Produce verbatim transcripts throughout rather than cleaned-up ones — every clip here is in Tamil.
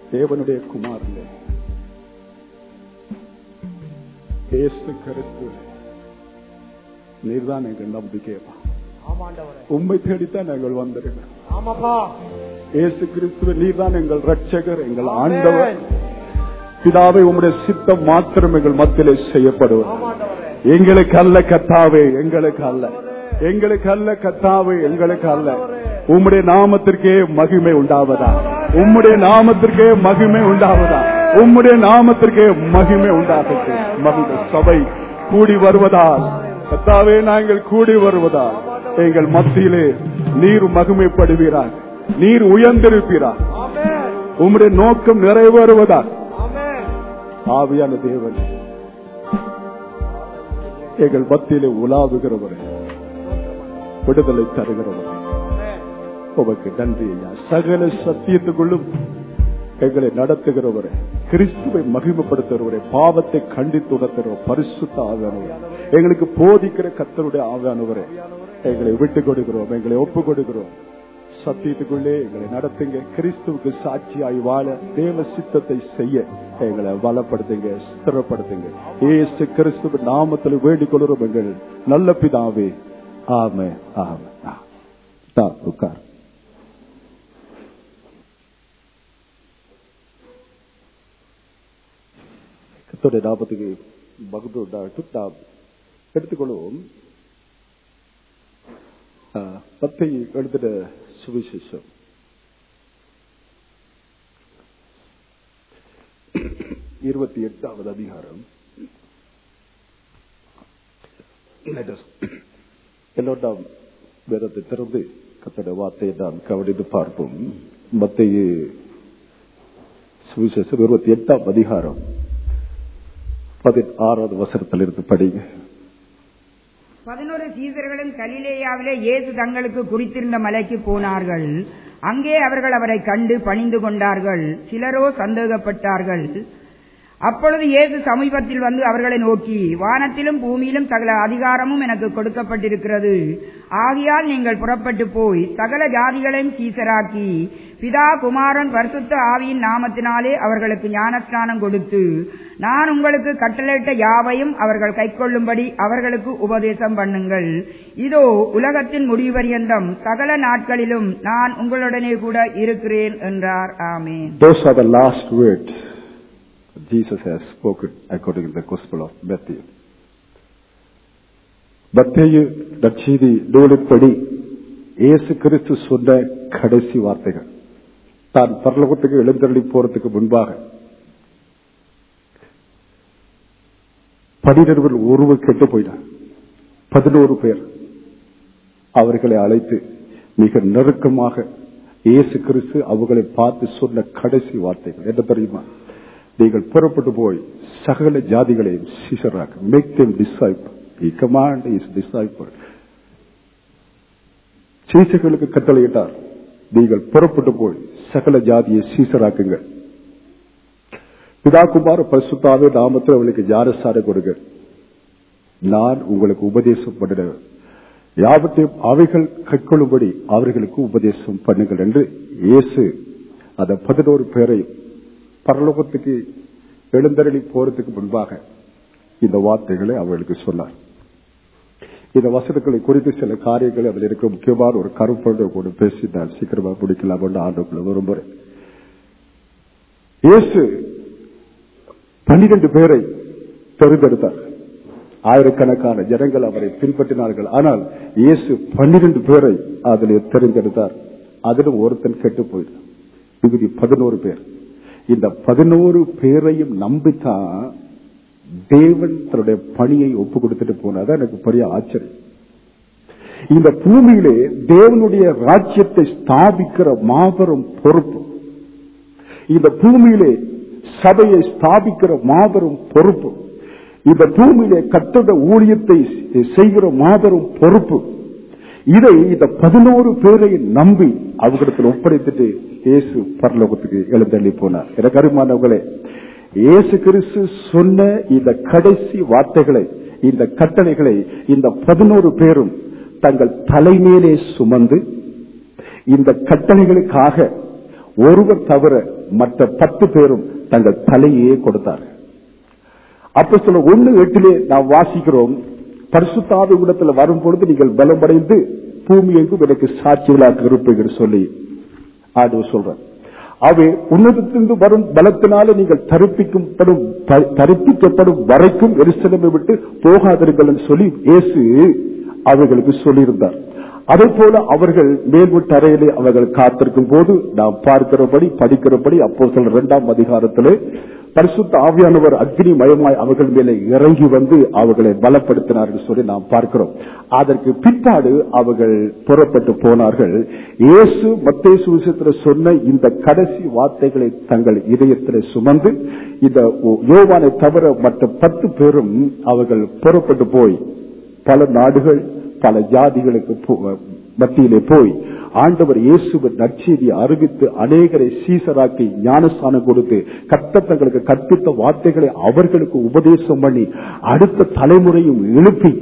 தேவனுடைய குமாரன் இயேசு கிறிஸ்து, நீர்தான் எங்கள் நம்பிக்கைப்பா. உம்மை தேடித்தான் நாங்கள் வந்திருக்கிறோம். இயேசு கிறிஸ்துவ, நீர்தான் எங்கள் ரட்சகர், எங்கள் ஆண்டவர். பிதாவை, உம்முடைய சித்தம் மாத்திரம் எங்கள் மத்தியிலே செய்யப்படுவது. எங்களுக்கு அல்ல கர்த்தாவே, எங்களுக்கு அல்ல, எங்களுக்கு அல்ல கர்த்தாவே, எங்களுக்கு அல்ல. உம்முடைய நாமத்திற்கே மகிமை உண்டாவதா, உம்முடைய நாமத்திற்கே மகிமை உண்டாவதா, உம்முடைய நாமத்திற்கே மகிமை உண்டாகட்டும். மகிமை சபை கூடி வருவதால் கர்த்தாவே, நாங்கள் கூடி வருவதால் எங்கள் மத்தியிலே நீர் மகிமைப்படுவீராக, நீர் உயர்ந்திருப்பீராக, உம்முடைய நோக்கம் நிறைவேறுவதால். ஆவியான தேவன் எங்கள் மத்தியிலே உலாவுகிறவரே, விடுதலை தருகிறவரே, உமக்கு நன்றி ஐயா. சகல சத்தியத்துக்குள்ளும் எங்களை நடத்துகிறவரே, கிறிஸ்துவை மகிமைப்படுத்துகிறவரே, பாவத்தை கண்டித்து உணர்த்துகிறவர் பரிசுத்த ஆவியானவரே, எங்களுக்கு போதிக்கிற கர்த்தருடைய ஆவியானவரே, எங்களை விட்டுக் கொடுக்கிறோம், எங்களை ஒப்புக் கொடுக்கிறோம். சத்தியத்துக்குள்ளே எங்களை நடத்துங்க. கிறிஸ்துவுக்கு சாட்சியாய் வாழ தேவ சித்தத்தை செய்ய எங்களை பலப்படுத்துங்க, ஸ்திரப்படுத்துங்க. இயேசு கிறிஸ்துவின் நாமத்தில் வேண்டிக் கொள்கிறோம் எங்கள் நல்ல பிதாவே. ஆமென், ஆமென். உட்கார். கர்த்தருடைய நாமத்துக்கு மகிமை உண்டாகட்டும். நாம் எடுத்துக்கொள்வோம் மத்தேயு எழுதின சுவிசேஷம் இருபத்தி எட்டாவது அதிகாரம். எல்லோரும் வேதத்தை திறந்து கர்த்தருடைய வார்த்தையை நாம் கவனித்து பார்ப்போம். மத்தேயு சுவிசேஷம் இருபத்தி எட்டாம் அதிகாரம் பதினாறாவது வசனத்திலிருந்து படிங்க. பதினோரு சீசர்களும் கலிலேயாவிலே இயேசு தங்களுக்கு குறித்திருந்த மலைக்கு போனார்கள். அங்கே அவர்கள் அவரை கண்டு பணிந்து கொண்டார்கள். சிலரோ சந்தேகப்பட்டார்கள். அப்பொழுது இயேசு சமீபத்தில் வந்து அவர்களை நோக்கி, வானத்திலும் பூமியிலும் சகல அதிகாரமும் எனக்கு கொடுக்கப்பட்டிருக்கிறது. ஆகையால் நீங்கள் புறப்பட்டு போய் சகல ஜாதிகளையும் சீசராக்கி பிதா குமாரன் பரிசுத்த ஆவியின் நாமத்தினாலே அவர்களுக்கு ஞானஸ்நானம் கொடுத்து, நான் உங்களுக்கு கட்டளையிட்ட யாவையும் அவர்கள் கைக்கொள்ளும்படி அவர்களுக்கு உபதேசம் பண்ணுங்கள். இதோ உலகத்தின் முடிவு பரியந்தம் சகல நாட்களிலும் நான் உங்களுடனே கூட இருக்கிறேன் என்றார். ஆமென். Those are the last words Jesus has spoken according to the Gospel of Matthew. மத்தேயு நற்செய்தி நூலின்படி இயேசு கிறிஸ்து சொன்ன கடைசி வார்த்தைகள். தான் பரலோகத்துக்கு எழுந்தருளி போறதுக்கு முன்பாக பனிரெண்டு ஒருவர் கெட்டு போயிட்டார். பதினோரு பேர் அவர்களை அழைத்து மிக நெருக்கமாக இயேசு கிறிஸ்து அவர்களை பார்த்து சொன்ன கடைசி வார்த்தைகள் என்ன தெரியுமா? நீங்கள் புறப்பட்டு போய் சகல ஜாதிகளையும் சீசராக, make them disciple. He command his disciple. சீசர்களுக்கு கட்டளையிட்டார், நீங்கள் புறப்பட்டு போய் சகல ஜாதியை சீசராக்குங்கள். பிதா குமார பரிசுத்த ஆவியின் நாமத்தில் அவர்களுக்கு ஞானஸ்நானம் கொடுங்க. நான் உங்களுக்கு உபதேசம் பண்ணினேன், யாவற்றையும் அவைகள் கைக்கொள்ளும்படி அவர்களுக்கு உபதேசம் பண்ணுங்கள் என்று இயேசு அந்த பதினோரு பேரை பரலோகத்துக்கு எழுந்தருளி போறதுக்கு முன்பாக இந்த வார்த்தைகளை அவர்களுக்கு சொன்னார். இந்த வசனங்களை குறித்து சில காரியங்களை அதில் இருக்க முக்கியமான ஒரு கருப்பொருளை கூட பேசி நான் சீக்கிரமா முடிக்கலாம் என்று ஆண்டுக்குள்ள விரும்புகிறேன். இயேசு பன்னிரண்டு பேரை தெரிந்தெடுத்தார். ஆயிரக்கணக்கான ஜனங்கள் அவரை பின்பற்றினார்கள். ஆனால் இயேசு பன்னிரண்டு பேரை அதில் தெரிந்தெடுத்தார். அதிலும் ஒருத்தன் கெட்டு போயிட்டார். மிகுதி பதினோரு பேர். இந்த பதினோரு பேரையும் நம்பித்தான் தேவன் தன்னுடைய பணியை ஒப்பு கொடுத்துட்டு போனதான் எனக்கு பெரிய ஆச்சரியம். இந்த பூமியிலே தேவனுடைய ராஜ்யத்தை ஸ்தாபிக்கிற மாபெரும் பொறுப்பு, இந்த பூமியிலே சபையை ஸ்தாபிக்கிற மாபெரும் பொறுப்பு, இந்த பூமியிலே கட்டட ஊழியத்தை செய்கிற மாபெரும் பொறுப்பு, இதை இந்த பதினோரு பேரை நம்பி அவர்களிடத்தில் ஒப்படைத்துட்டு இயேசு பரலோகத்துக்கு எழுந்தள்ளி போனார். எனக்கு அருமானவர்களே, இயேசு கிறிஸ்து சொன்ன இந்த கடைசி வார்த்தைகளை, இந்த கட்டளைகளை இந்த பதினோரு பேரும் தங்கள் தலைமையிலே சுமந்து இந்த கட்டளைகளுக்காக ஒருவர் தவிர மற்ற பத்து பேரும் தங்கள் தலையே கொடுத்தார்கள். அப்போஸ்தலர் ஒன்று எட்டிலே நாம் வாசிக்கிறோம், பரிசுத்த ஆவி உடத்துல வரும் பொழுது நீங்கள் பலமடைந்து பூமி எங்கும் எனக்கு சாட்சிகளாக இருப்பீர்கள் சொல்லி ஆண்டவர் சொல்றார். அவை உன்னதத்திலிருந்து வரும் பலத்தினாலே நீங்கள் தரிப்பிக்கப்படும் தரிப்பிக்கப்படும் வரைக்கும் எருசலேமை விட்டு போகாதீர்கள் என்று சொல்லி இயேசு அவர்களுக்கு சொல்லியிருந்தார். அதே போல அவர்கள் மேல்வீட்டு அறையிலே அவர்கள் காத்திருக்கும் போது நாம் பார்க்கிறபடி படிக்கிறபடி அப்போஸ்தலர் இரண்டாம் அதிகாரத்திலே பரிசுத்த ஆவியானவர் அக்னி மயமாய் அவர்கள் மேலே இறங்கி வந்து அவர்களை பலப்படுத்தினார்கள் சொல்லி நாம் பார்க்கிறோம். அதற்கு பிற்பாடு அவர்கள் புறப்பட்டு போனார்கள். இயேசு மத்தேயு சுவிசேஷத்தில் சொன்ன இந்த கடைசி வார்த்தைகளை தங்கள் இதயத்தில் சுமந்து இந்த யோவானை தவிர மற்ற பத்து பேரும் அவர்கள் புறப்பட்டு போய் பல நாடுகள் பல ஜாதிகளுக்கு மத்தியிலே போய் ஆண்டவர் இயேசுவின் நற்செய்தியை அறிவித்து அநேகரை சீசராக்கி ஞானஸ்தானம் கொடுத்து கர்த்தர் தங்களுக்கு கற்பித்த வார்த்தைகளை அவர்களுக்கு உபதேசம் பண்ணி அடுத்த தலைமுறையும் எழுப்பி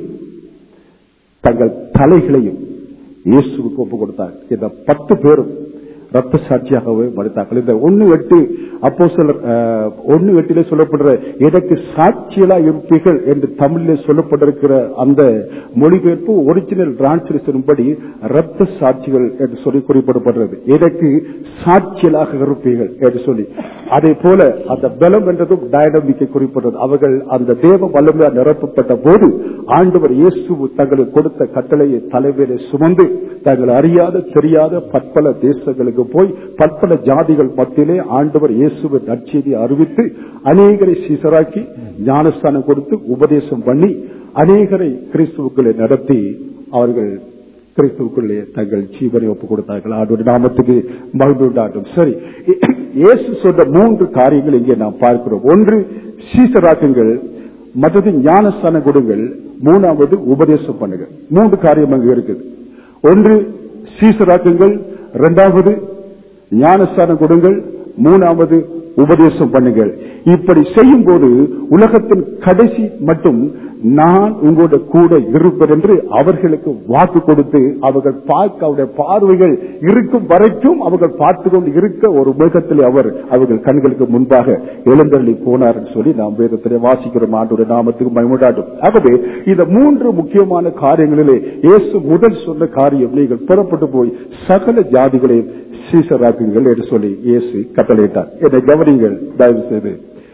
தங்கள் தலைகளையும் இயேசுவுக்கு ஒப்பு கொடுத்தார். இந்த பத்து பேரும் ரத்த சாட்சியாகவே மறுத்தார்கள். இந்த ஒன்னு எட்டு அப்போஸ்தலர் ஒன்னு எட்டிலே சொல்லப்படுற எனக்கு சாட்சியலா இருப்பீர்கள் என்று தமிழிலே சொல்லப்பட்டிருக்கிற அந்த மொழிபெயர்ப்பு ஒரிஜினல் டிரான்ஸ்லேஷன் படி ரத்த சாட்சிகள் என்று சொல்லி குறிப்பிடப்படுறது. எனக்கு சாட்சியலாக இருப்பீர்கள் என்று சொல்லி, அதே போல அந்த பலம் என்றதும் டைனமிக்கை குறிப்பிட்டது. அவர்கள் அந்த தேவ வல்லமையால் நிரப்பப்பட்ட போது ஆண்டவர் இயேசு தங்களுக்கு கொடுத்த கட்டளையை தலைமையிலே சுமந்து தங்கள் அறியாத தெரியாத பற்பல தேசங்களுக்கு போய் பற்பல ஜாதிகள் மத்தியிலே ஆண்டவர் இயேசுவின் நற்செய்தியை அறிவித்து அநேகரை சீசராக்கி ஞானஸ்தானம் கொடுத்து உபதேசம் பண்ணி அநேகரை கிறிஸ்துவுக்குள்ளே நடத்தி அவர்கள் கிறிஸ்துவுக்குள்ளே தங்கள் ஜீவனை ஒப்புக் கொடுத்தார்கள். ஆண்டவருடைய நாமத்துக்கு மகிமை உண்டாகட்டும். சரி, இயேசு சொன்ன மூன்று காரியங்கள் இங்கே நாம் பார்க்கிறோம். ஒன்று சீசராக்குங்கள், மற்றது ஞானஸ்தானம் கொடுங்கள், மூணாவது உபதேசம் பண்ணுங்கள். மூன்று காரியம் அங்கு இருக்குது. ஒன்று சீசராக்குங்கள், இரண்டாவது ஞானஸ்தானம் கொடுங்கள், மூணாவது உபதேசம் பண்ணுங்கள். இப்படி செய்யும் போது உலகத்தின் கடைசி மட்டும் நான் உங்களோட கூட இருப்பேன் என்று அவர்களுக்கு வாக்கு கொடுத்து அவர்கள் பார்க்க அவருடைய பார்வைகள் இருக்கும் வரைக்கும் அவர்கள் பார்த்து கொண்டு இருக்க ஒரு மேகத்தில் அவர் அவர்கள் கண்களுக்கு முன்பாக எழுந்தள்ளி போனார் என்று சொல்லி நாம் வேதத்திலே வாசிக்கிறோம். ஆண்டவருடைய நாமத்துக்கு மகிமையுண்டாகட்டும். ஆகவே இந்த மூன்று முக்கியமான காரியங்களிலே இயேசு முதல் சொன்ன காரியம், நீங்கள் புறப்பட்டு போய் சகல ஜாதிகளையும் சீசராக்குங்கள் என்று சொல்லி இயேசு கட்டளையிட்டார். என்னை கவனிங்கள் தயவு செய்து.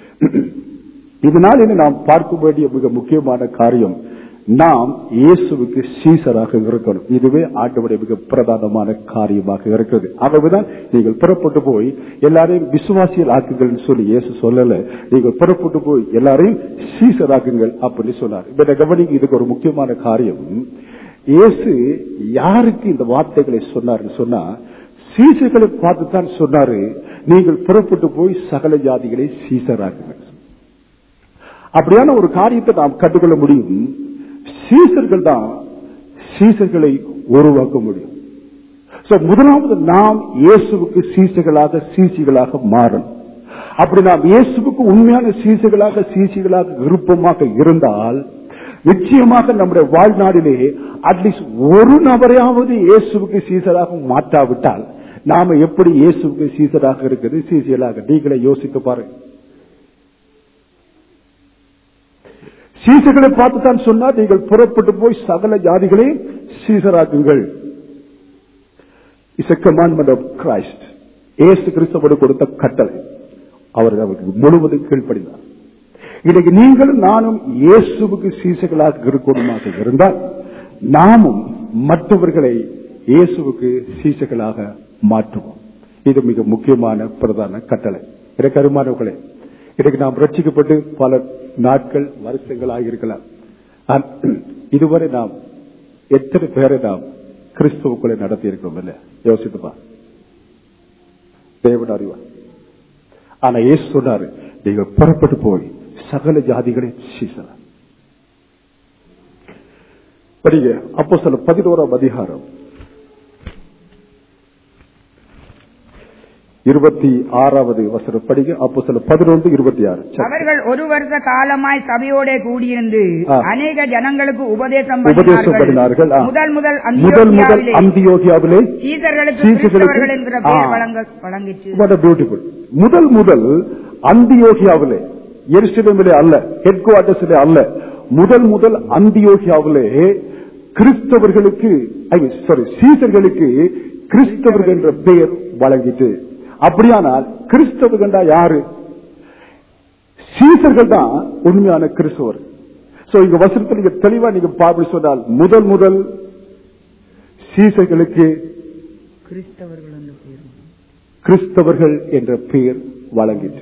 இதனால் என்ன நாம் பார்க்க வேண்டிய மிக முக்கியமான காரியம், நாம் இயேசுவுக்கு சீசராக இருக்கணும். இதுவே ஆண்டவருடைய மிக பிரதானமான காரியமாக இருக்கிறது. ஆகவேதான் நீங்கள் புறப்பட்டு போய் எல்லாரையும் விசுவாசியல் ஆக்குங்கள் சொல்லி இயேசு சொல்லல, நீங்கள் புறப்பட்டு போய் எல்லாரையும் சீசராக்குங்கள் அப்படின்னு சொன்னார். இப்ப கவனிங்க, இதுக்கு ஒரு முக்கியமான காரியம். இயேசு யாருக்கு இந்த வார்த்தைகளை சொன்னார் சொன்னா, சீசர்களை பார்த்துத்தான் சொன்னாரு, நீங்கள் புறப்பட்டு போய் சகல ஜாதிகளை சீசராக்குங்கள். அப்படியான ஒரு காரியத்தை நாம் கற்றுக்கொள்ள முடியும். சீசர்கள் தான் சீசர்களை உருவாக்க முடியும். முதலாவது நாம் இயேசுவுக்கு சீசர்களாக சீசிகளாக மாறணும். அப்படி நாம் இயேசுவுக்கு உண்மையான சீசர்களாக சீசிகளாக விருப்பமாக இருந்தால் நிச்சயமாக நம்முடைய வாழ்நாளிலே அட்லீஸ்ட் ஒரு நபரையாவது இயேசுவுக்கு சீசராக மாற்றாவிட்டால் நாம எப்படி இயேசுவுக்கு சீசராக இருக்கிறது, சீசிகளாக நீங்களே யோசித்து பாருங்க. சீசர்களை பார்த்துத்தான் சொன்னார், நீங்கள் புறப்பட்டு போய் சகல ஜாதிகளை சீசராக்குங்கள். It's a commandment of Christ. இயேசு கிறிஸ்துவோடு கொடுத்த கட்டளை. அவர் அவருக்கு முழுவதும் கீழ்ப்படினார். இன்னைக்கு நீங்களும் நானும் இயேசுவுக்கு சீசர்களாக இருக்கணுமாக இருந்தால் நாமும் மற்றவர்களை இயேசுவுக்கு சீசர்களாக மாற்றுவோம். இது மிக முக்கியமான பிரதான கட்டளை. எனக்கு அருமானவர்களே, இன்னைக்கு நாம் ரட்சிக்கப்பட்டு பல நாட்கள் வருஷங்கள் ஆகியிருக்கலாம். இதுவரை நாம் எத்தனை பேரை நாம் கிறிஸ்துவுக்குள்ளே நடத்தி இருக்கிறோம் இல்ல? யோசித்துப்பா, தேவன் அறிவார். ஆனா இயேசு சொன்னாரு, நீங்கள் புறப்பட்டு போய் சகல ஜாதிகளை சீசரா படிங்க. அப்போஸ்தலர் பதினோராம் அதிகாரம் இருபத்தி ஆறாவது வசனம் படிங்க. அப்போஸ்தலர் பதினொன்று இருபத்தி ஆறு. அவர்கள் ஒரு வருஷ காலமாய் சபையோட கூடியிருந்து அநேக ஜனங்களுக்கு உபதேசம் உபதேசம் பண்ணினார்கள். முதல் முதல் முதல் முதல் அந்தியோகியாவிலே சீசர்களுக்கு கிறிஸ்தவர்கள் என்கிற பெயர் வழங்கிற்று. What a beautiful. முதல் முதல் அந்தியோகியாவிலே, எருசலேமிலே அல்ல, ஹெட் குவார்டர்ஸிலே அல்ல, முதல் முதல் அந்தியோகியாவிலே கிறிஸ்தவர்களுக்கு சாரி சீசர்களுக்கு கிறிஸ்தவர்கள் என்ற பெயர் வழங்கிட்டு. அப்படியானால் கிறிஸ்தவர்கள் தான் யாரு? சீசர்கள் தான் உண்மையான கிறிஸ்தவர். சோ இங்க வசனத்தில் நீங்க தெளிவா நீங்க பார்த்து சொன்னால் முதல் முதல் சீசர்களுக்கு கிறிஸ்தவர்கள் என்ற பெயர் வழங்கிட்டு.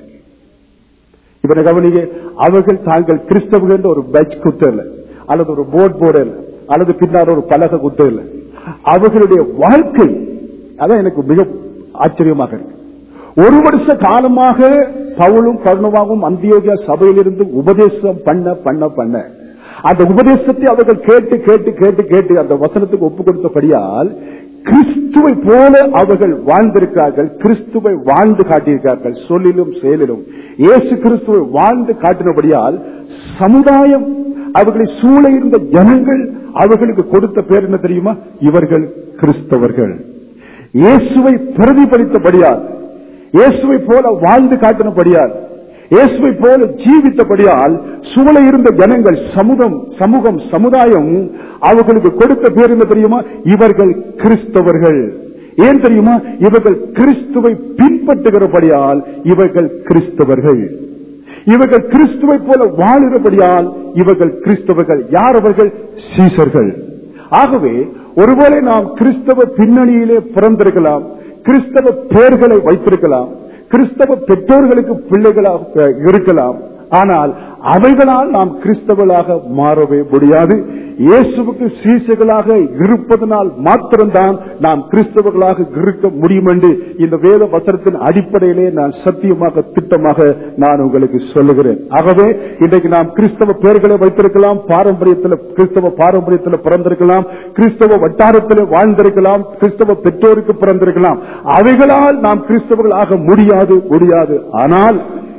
இப்ப கவனிங்க, அவர்கள் தாங்கள் கிறிஸ்தவர்கள் என்ற ஒரு பேட்ச் குத்த இல்லை, அல்லது ஒரு போர்ட் போர்டு இல்லை, அல்லது பின்னால் ஒரு பலக குத்த இல்லை. அவர்களுடைய வாழ்க்கை அதான் எனக்கு மிக ஆச்சரியமாக இருக்கு. ஒரு வருஷ காலமாக பவுலும் பர்னபாவும் அந்தியோகியா சபையிலிருந்து உபதேசம் பண்ண பண்ண பண்ண அந்த உபதேசத்தை அவர்கள் கேட்டு கேட்டு கேட்டு கேட்டு அந்த வசனத்துக்கு ஒப்பு கொடுத்தபடியால் கிறிஸ்துவை போல அவர்கள் வாழ்ந்திருக்கிறார்கள். கிறிஸ்துவை வாழ்ந்து காட்டியிருக்கிறார்கள். சொல்லிலும் செயலிலும் இயேசு கிறிஸ்துவை வாழ்ந்து காட்டினபடியால் சமுதாயம், அவர்களை சூழ இருந்த ஜனங்கள் அவர்களுக்கு கொடுத்த பேர் என்ன தெரியுமா? இவர்கள் கிறிஸ்தவர்கள். இயேசுவை பிரதிபலித்தபடியால், இயேசுவை போல வாழ்ந்து காட்டினபடியால், இயேசுவை போல ஜீவித்தபடியால் சூழ இருந்த ஜனங்கள், சமூகம் சமூகம் சமுதாயம் அவர்களுக்கு கொடுத்த பேர் என்ன தெரியுமா? இவர்கள் கிறிஸ்தவர்கள். ஏன் தெரியுமா? இவர்கள் கிறிஸ்துவை பின்பற்றுகிறபடியால் இவர்கள் கிறிஸ்தவர்கள். இவர்கள் கிறிஸ்துவை போல வாழுகிறபடியால் இவர்கள் கிறிஸ்தவர்கள். யார் அவர்கள்? சீசர்கள். ஆகவே ஒருவேளை நாம் கிறிஸ்தவ பின்னணியிலே பிறந்திருக்கலாம், கிறிஸ்தவ பெயர்களை வைத்திருக்கலாம், கிறிஸ்தவ பெற்றோர்களுக்கு பிள்ளைகளாக இருக்கலாம், ஆனால் அவைகளால் நாம் கிறிஸ்தவர்களாக மாறவே முடியாது. இயேசுவுக்கு சீசர்களாக இருப்பதனால் மாத்திரம்தான் நாம் கிறிஸ்தவர்களாக இருக்க முடியும் என்று இந்த வேத வசனத்தின் அடிப்படையிலே நான் சத்தியமாக திட்டமாக நான் உங்களுக்கு சொல்லுகிறேன். ஆகவே இன்றைக்கு நாம் கிறிஸ்தவ பெயர்களை வைத்திருக்கலாம், பாரம்பரியத்தில் கிறிஸ்தவ பாரம்பரியத்தில் பிறந்திருக்கலாம், கிறிஸ்தவ வட்டாரத்தில் வாழ்ந்திருக்கலாம், கிறிஸ்தவ பெற்றோருக்கு பிறந்திருக்கலாம். அவைகளால் நாம் கிறிஸ்தவர்களாக முடியாது முடியாது ஆனால்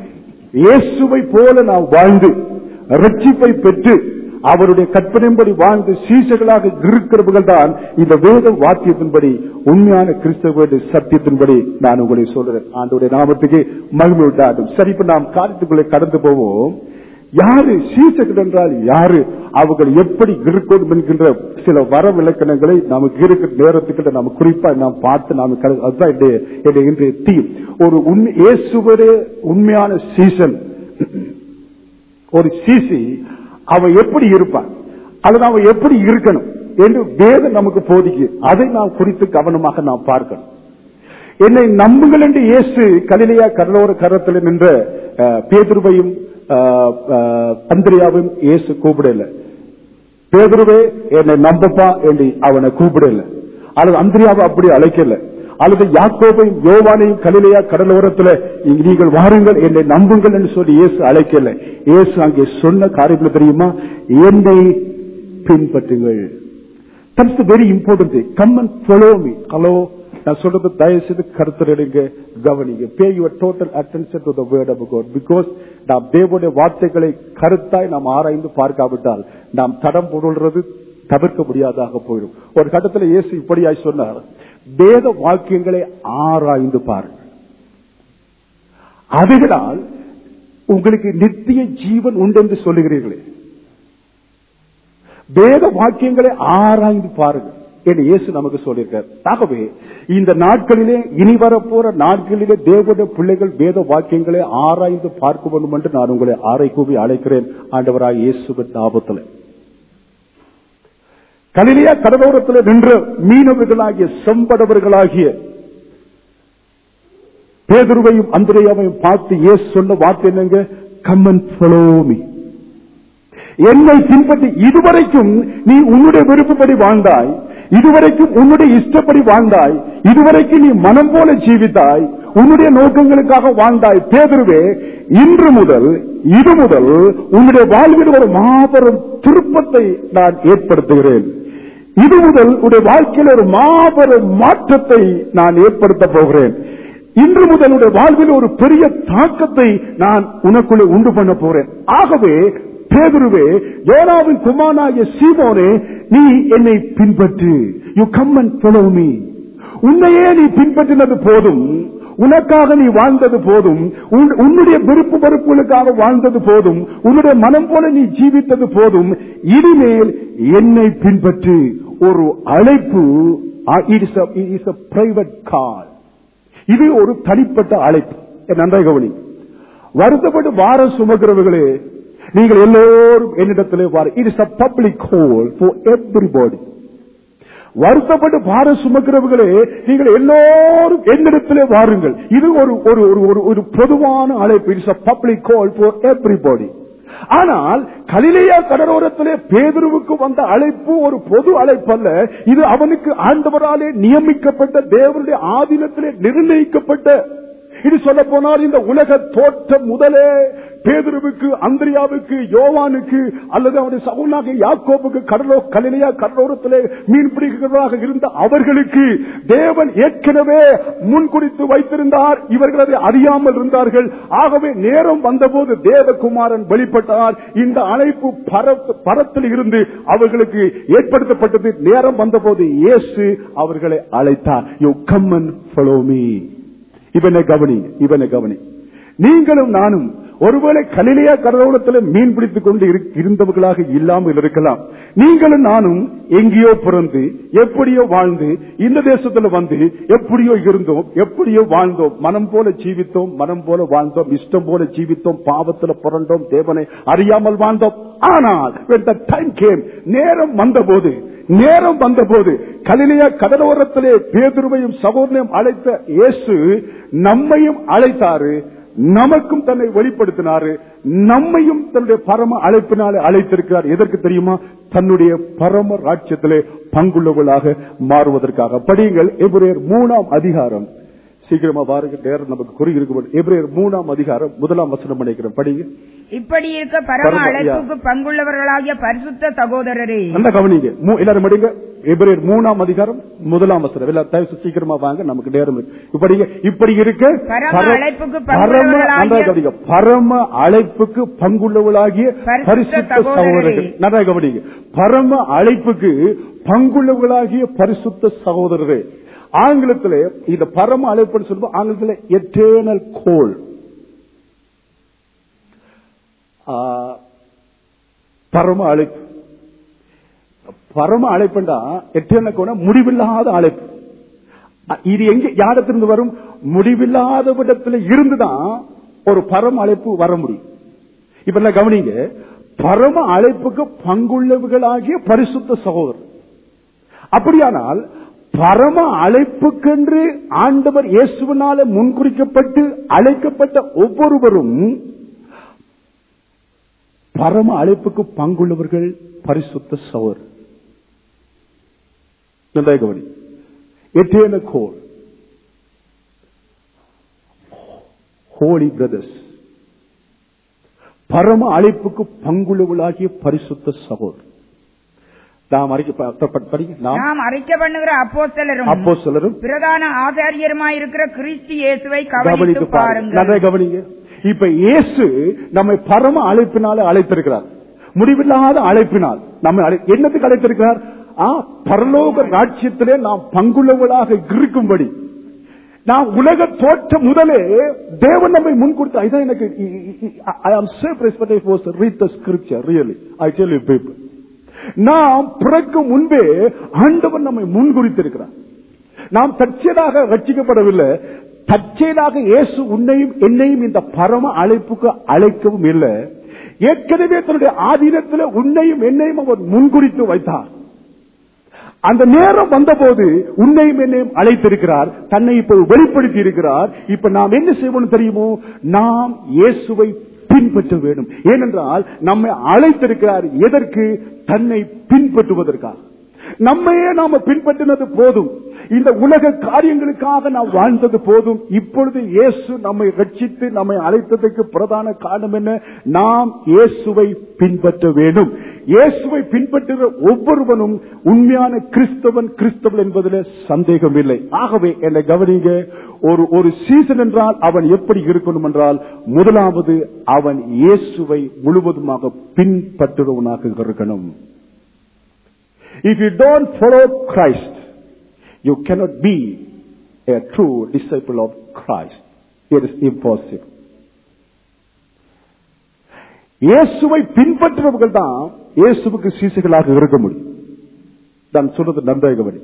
இயேசுவை போல நாம் வாழ்ந்து ரட்சிப்பை பெற்று அவருடைய கற்பனைப்படி வாழ்ந்து சீசர்களாக இருக்கிறவர்கள் தான் இந்த வேத வாக்கியத்தின்படி உண்மையான கிறிஸ்தவ சத்தியத்தின்படி நான் உங்களை சொல்றேன். ஆண்டவருடைய நாமத்துக்கு மகிமை உண்டாகும். சரி, இப்ப நாம் காரியத்துக்குள்ளே கடந்து போவோம். யாரு சீசர்கள் என்றால் யாரு, அவர்கள் எப்படி இருக்கணும் என்கின்ற சில வர விளக்கணங்களை நமக்கு இருக்கிற நேரத்துக்கு நம்ம குறிப்பா நாம் பார்த்து நாம் அதுதான் இன்றைய தீம். ஒரு இயேசுவரே உண்மையான சீசன், ஒரு சீசி அவன் எப்படி இருப்பான் அல்லது அவன் எப்படி இருக்கணும் என்று வேதம் நமக்கு போதிக்கு. அதை நாம் குறித்து கவனமாக நாம் பார்க்கணும். என்னை நம்புங்கள் என்று இயேசு கலிலேயா கடலோர கரத்தில் நின்ற பேதுருவையும் அந்திரியாவையும் இயேசு கூப்பிடல. பேதுருவே என்னை நம்பப்பா என்று அவனை கூப்பிடல, அல்லது அந்திரியாவை அப்படி அழைக்கல, அல்லது யாக்கோபையும் யோவானையும் கலிலேயா கடலோரத்தில் நீங்கள் வாருங்கள் என்னை நம்புங்கள் என்று சொல்லி இயேசு அழைக்கல. இயேசு அங்கே சொன்ன காரியம் தெரியுமா? என்னை பின்பற்றுங்கள். That's the very important thing. Come and follow me. Hello, நான் சொல்றது தயவு செய்து கருத்தருங்க, கவனிங்க. Pay your total attention to the word of God. Because நாம் தேவனுடைய வார்த்தைகளை கருத்தாய் நாம் ஆராய்ந்து பார்க்காவிட்டால் நாம் தடம் பொருள்றது தவிர்க்க முடியாதாக போயிடும். ஒரு கட்டத்தில் இயேசு இப்படியாய் சொன்னார், வேத வாக்கியங்களை ஆராய்ந்து பாருங்கள், அவைகளால் உங்களுக்கு நித்திய ஜீவன் உண்டு என்று சொல்லுகிறீர்களே. வேத வாக்கியங்களை ஆராய்ந்து பாருங்கள் என்று இயேசு நமக்கு சொல்லியிருக்கார். ஆகவே இந்த நாட்களிலே, இனி வரப்போற நாட்களிலே தேவனுடைய பிள்ளைகள் வேத வாக்கியங்களை ஆராய்ந்து பார்க்க வேண்டும் என்று நான் உங்களை ஆரை கூவி அழைக்கிறேன் ஆண்டவராய் இயேசுவின் நாமத்தில். கலிலேயா கடலோரத்தில் நின்ற மீனவர்களாகிய செம்படவர்களாகிய பேதுருவையும் அந்திரேயாவையும் பார்த்து இயேசு சொன்ன வார்த்தை என்னங்க? Come and follow me. என்னை பின்பற்றி. இதுவரைக்கும் நீ உன்னுடைய விருப்பப்படி வாழ்ந்தாய், இதுவரைக்கும் உன்னுடைய இஷ்டப்படி வாழ்ந்தாய், இதுவரைக்கும் நீ மனம் போல ஜீவித்தாய், உன்னுடைய நோக்கங்களுக்காக வாழ்ந்தாய். பேதுருவே, இன்று முதல் இது முதல் உன்னுடைய வாழ்வில் ஒரு மாபெரும் திருப்பத்தை நான் ஏற்படுத்துகிறேன். இது முதல் உன்னுடைய வாழ்க்கையில் ஒரு மாபெரும் மாற்றத்தை நான் ஏற்படுத்த போகிறேன். இன்று முதல் உன்னுடைய வாழ்வில் ஒரு பெரிய தாக்கத்தை நான் உனக்குள்ளே உண்டு பண்ண போறேன். ஆகவே பேதுருவே, யோனாவின் குமாரனாகிய சீமோனே, நீ என்னை பின்பற்று. You come and follow me. உன்னையே நீ பின்பற்றினது போதும், உனக்காக நீ வாழ்ந்தது போதும், உன்னுடைய விருப்பு வெறுப்புகளுக்காக வாழ்ந்தது போதும், உன்னுடைய மனம் போல நீ ஜீவித்தது போதும், இனிமேல் என்னை பின்பற்று. ஒரு அழைப்பு, பிரைவேட் கால், இது ஒரு தனிப்பட்ட அழைப்பு. நன்றாக கவனி. வருத்தப்பட்டு வார சுமக்கிறவர்களே, நீங்கள் எல்லோரும் என்னிடத்திலே வார. It is a public call for everybody. வருத்தப்பட்டு பார சுமக்கிறவர்களே, நீங்கள் எல்லோரும் என்னிடத்திலே வாருங்கள். இது ஒரு ஒரு பொதுவான அழைப்பு. It is a public call for everybody. ஆனால் கலிலேயா கடலோரத்திலே பேதுருவுக்கு வந்த அழைப்பு ஒரு பொது அழைப்பு அல்ல. இது அவனுக்கு ஆண்டவராலே நியமிக்கப்பட்ட, தேவனுடைய ஆதீனத்திலே நிர்ணயிக்கப்பட்ட. இது சொல்ல போனால் இந்த உலக தோற்றம் முதலே பேதுருவுக்கு, அந்திரியாவுக்கு, யோவானுக்கு அல்லது அவருடைய சகோதரனாகிய யாக்கோபுக்கு கடலோ கலிலேயா கடலோரத்திலே மீன் பிடிக்கிறவராக இருந்த அவர்களுக்கு தேவன் ஏற்கனவே முன்குறித்து வைத்திருந்தார். இவர்கள் அதை அறியாமல் இருந்தார்கள். ஆகவே நேரம் வந்தபோது தேவகுமாரன் வெளிப்பட்டார். இந்த அழைப்பு பரத்தில் இருந்து அவர்களுக்கு ஏற்படுத்தப்பட்டது. நேரம் வந்தபோது இயேசு அவர்களை அழைத்தார். You come and follow me. இவனை கவனி, இவனை கவனி. நீங்களும் நானும் ஒருவேளை கலிலேயா கடலோரத்தில் மீன் பிடித்துக் கொண்டு இருந்தவர்களாக இல்லாமல் இருக்கலாம். நீங்களும் நானும் எங்கேயோ பிறந்து எப்படியோ வாழ்ந்து இந்த தேசத்துல வந்து எப்படியோ இருந்தோம், எப்படியோ வாழ்ந்தோம், மனம் போல ஜீவித்தோம், மனம் போல வாழ்ந்தோம், இஷ்டம் போல ஜீவித்தோம், பாவத்தில் புரண்டோம், தேவனை அறியாமல் வாழ்ந்தோம். ஆனால் when the time came, நேரம் வந்தபோது நேரம் வந்தபோது கலிலேயா கடலோரத்திலே பேதுருவையும் சகோதரனையும் அழைத்த இயேசு நம்மையும் அழைத்தாரு, நமக்கும் தன்னை வெளிப்படுத்தினாரு, நம்மையும் தன்னுடைய பரம அழைப்பினாலே அழைத்திருக்கிறார். எதற்கு தெரியுமா? தன்னுடைய பரம ராஜ்யத்திலே பங்குள்ளவர்களாக மாறுவதற்காக. படியுங்கள் எபிரேயர் மூணாம் அதிகாரம். சீக்கிரமா பாருங்க, நேரம் நமக்கு குறி இருக்கு. எபிரேயர் மூணாம் அதிகாரம் முதலாம் வசனம் நினைக்கிறேன். படிங்க. இப்படி இருக்க பரம அழைப்புக்கு பங்குள்ளவர்களாகிய பரிசுத்த சகோதரரே, நல்ல கவனிங்க, எல்லாரும் படிங்க. எபிரேயர் மூணாம் அதிகாரம் முதலாம் வசனம். எல்லாம் தயவு சீக்கிரமா வாங்க, நமக்கு நேரம் இப்படி இப்படி இருக்க பரம அழைப்புக்கு பங்குள்ளவர்களாகிய பரிசுத்த சகோதரர்கள். நல்லா கவனிங்க, பரம அழைப்புக்கு பங்குள்ளவர்களாகிய பரிசுத்த சகோதரரே. ஆங்கிலத்தில் இந்த பரம அழைப்பு சொல்லுவோம். ஆங்கிலத்தில் எட்டர்னல் கோல். பரம அழைப்பு, பரம அழைப்புண்டா எட்டர்னல் கோல், முடிவில்லாத அழைப்பு. இது எங்க யாரிடத்திலிருந்து வரும்? முடிவில்லாத விடத்தில் இருந்துதான் ஒரு பரம அழைப்பு வர முடியும். இப்ப எல்லாம் கவனிங்க, பரம அழைப்புக்கு பங்குள்ளவர்களாகிய பரிசுத்த சகோதரர். அப்படியானால் பரம அழைப்புக்கென்று ஆண்டவர் இயேசுவினால முன்குறிக்கப்பட்டு அழைக்கப்பட்ட ஒவ்வொருவரும் பரம அழைப்புக்கு பங்குள்ளவர்கள் பரிசுத்த சகோதரர். கவனி, எட்டர்னல் கோல், ஹோலி பிரதர்ஸ், பரம அழைப்புக்கு பங்குள்ளவர்களாகிய பரிசுத்த சகோதரர். நாம் அறிக்கை பண்ணுகிற அப்போஸ்தலரும் அப்போஸ்தலரும் பிரதான ஆசாரியருமாயிருக்கிற கிறிஸ்து இயேசுவை கவனித்து பாருங்கள். கவனிங்க, இப்ப இயேசு நம்மை பரம அழைப்பினால அழைத்திருக்கிறார். முடிவில்லாத அழைப்பினால் நம்ம என்னத்துக்கு அழைத்திருக்கிறார்? பரலோக ராஜ்யத்திலே நாம் பங்குள்ளவர்களாக இருக்கும்படி. நாம் உலக தோற்ற முதலே தேவன் நம்மை முன்கொடுத்த. இதான் எனக்கு I am so surprised was to read the scripture really. I tell you people, நாம் பிறக்கும் முன்பே ஆண்டவர் நம்மை முன்குறித்திருக்கிறார். நாம் தற்செயலாக ரட்சிக்கப்படவில்லை. தற்செயலாக இயேசு உன்னையும் என்னையும் இந்த பரம அழைப்புக்கு அழைக்கவும் இல்லை. ஏற்கனவே தன்னுடைய ஆதீனத்தில் உன்னையும் என்னையும் அவர் முன்குறித்து வைத்தார். அந்த நேரம் வந்தபோது உன்னையும் என்னையும் அழைத்திருக்கிறார், தன்னை இப்ப வெளிப்படுத்தி இருக்கிறார். இப்ப நாம் என்ன செய்வோம் தெரியுமோ? நாம் இயேசுவை பின்பற்ற வேண்டும். ஏனென்றால் நம்மை அழைத்திருக்கிறார். எதற்கு? தன்னை பின்பற்றுவதற்காக. நம்மையே நாம பின்பற்றினது போதும், இந்த உலக காரியங்களுக்காக நாம் வாழ்ந்தது போதும். இப்பொழுது இயேசு நம்மை ரட்சித்து நம்மை அழைத்ததற்கு பிரதான காரணம் என்ன? நாம் இயேசுவை பின்பற்ற வேண்டும். இயேசுவை பின்பற்றுகிற ஒவ்வொருவனும் உண்மையான கிறிஸ்தவன், கிறிஸ்தவன் என்பதில் சந்தேகம் இல்லை. ஆகவே என்னை கவனிங்க, ஒரு ஒரு சீசன் என்றால் அவன் எப்படி இருக்கணும் என்றால், முதலாவது அவன் இயேசுவை முழுவதுமாக பின்பற்றுவனாக இருக்கணும். If you don't follow Christ, you cannot be a true disciple of Christ. It is impossible. இயேசுவை பின்பற்றுபவர்கள் தான் இயேசுவுக்கு சீசர்களாக இருக்க முடியும். நான் சொல்றது நம்பகவடி.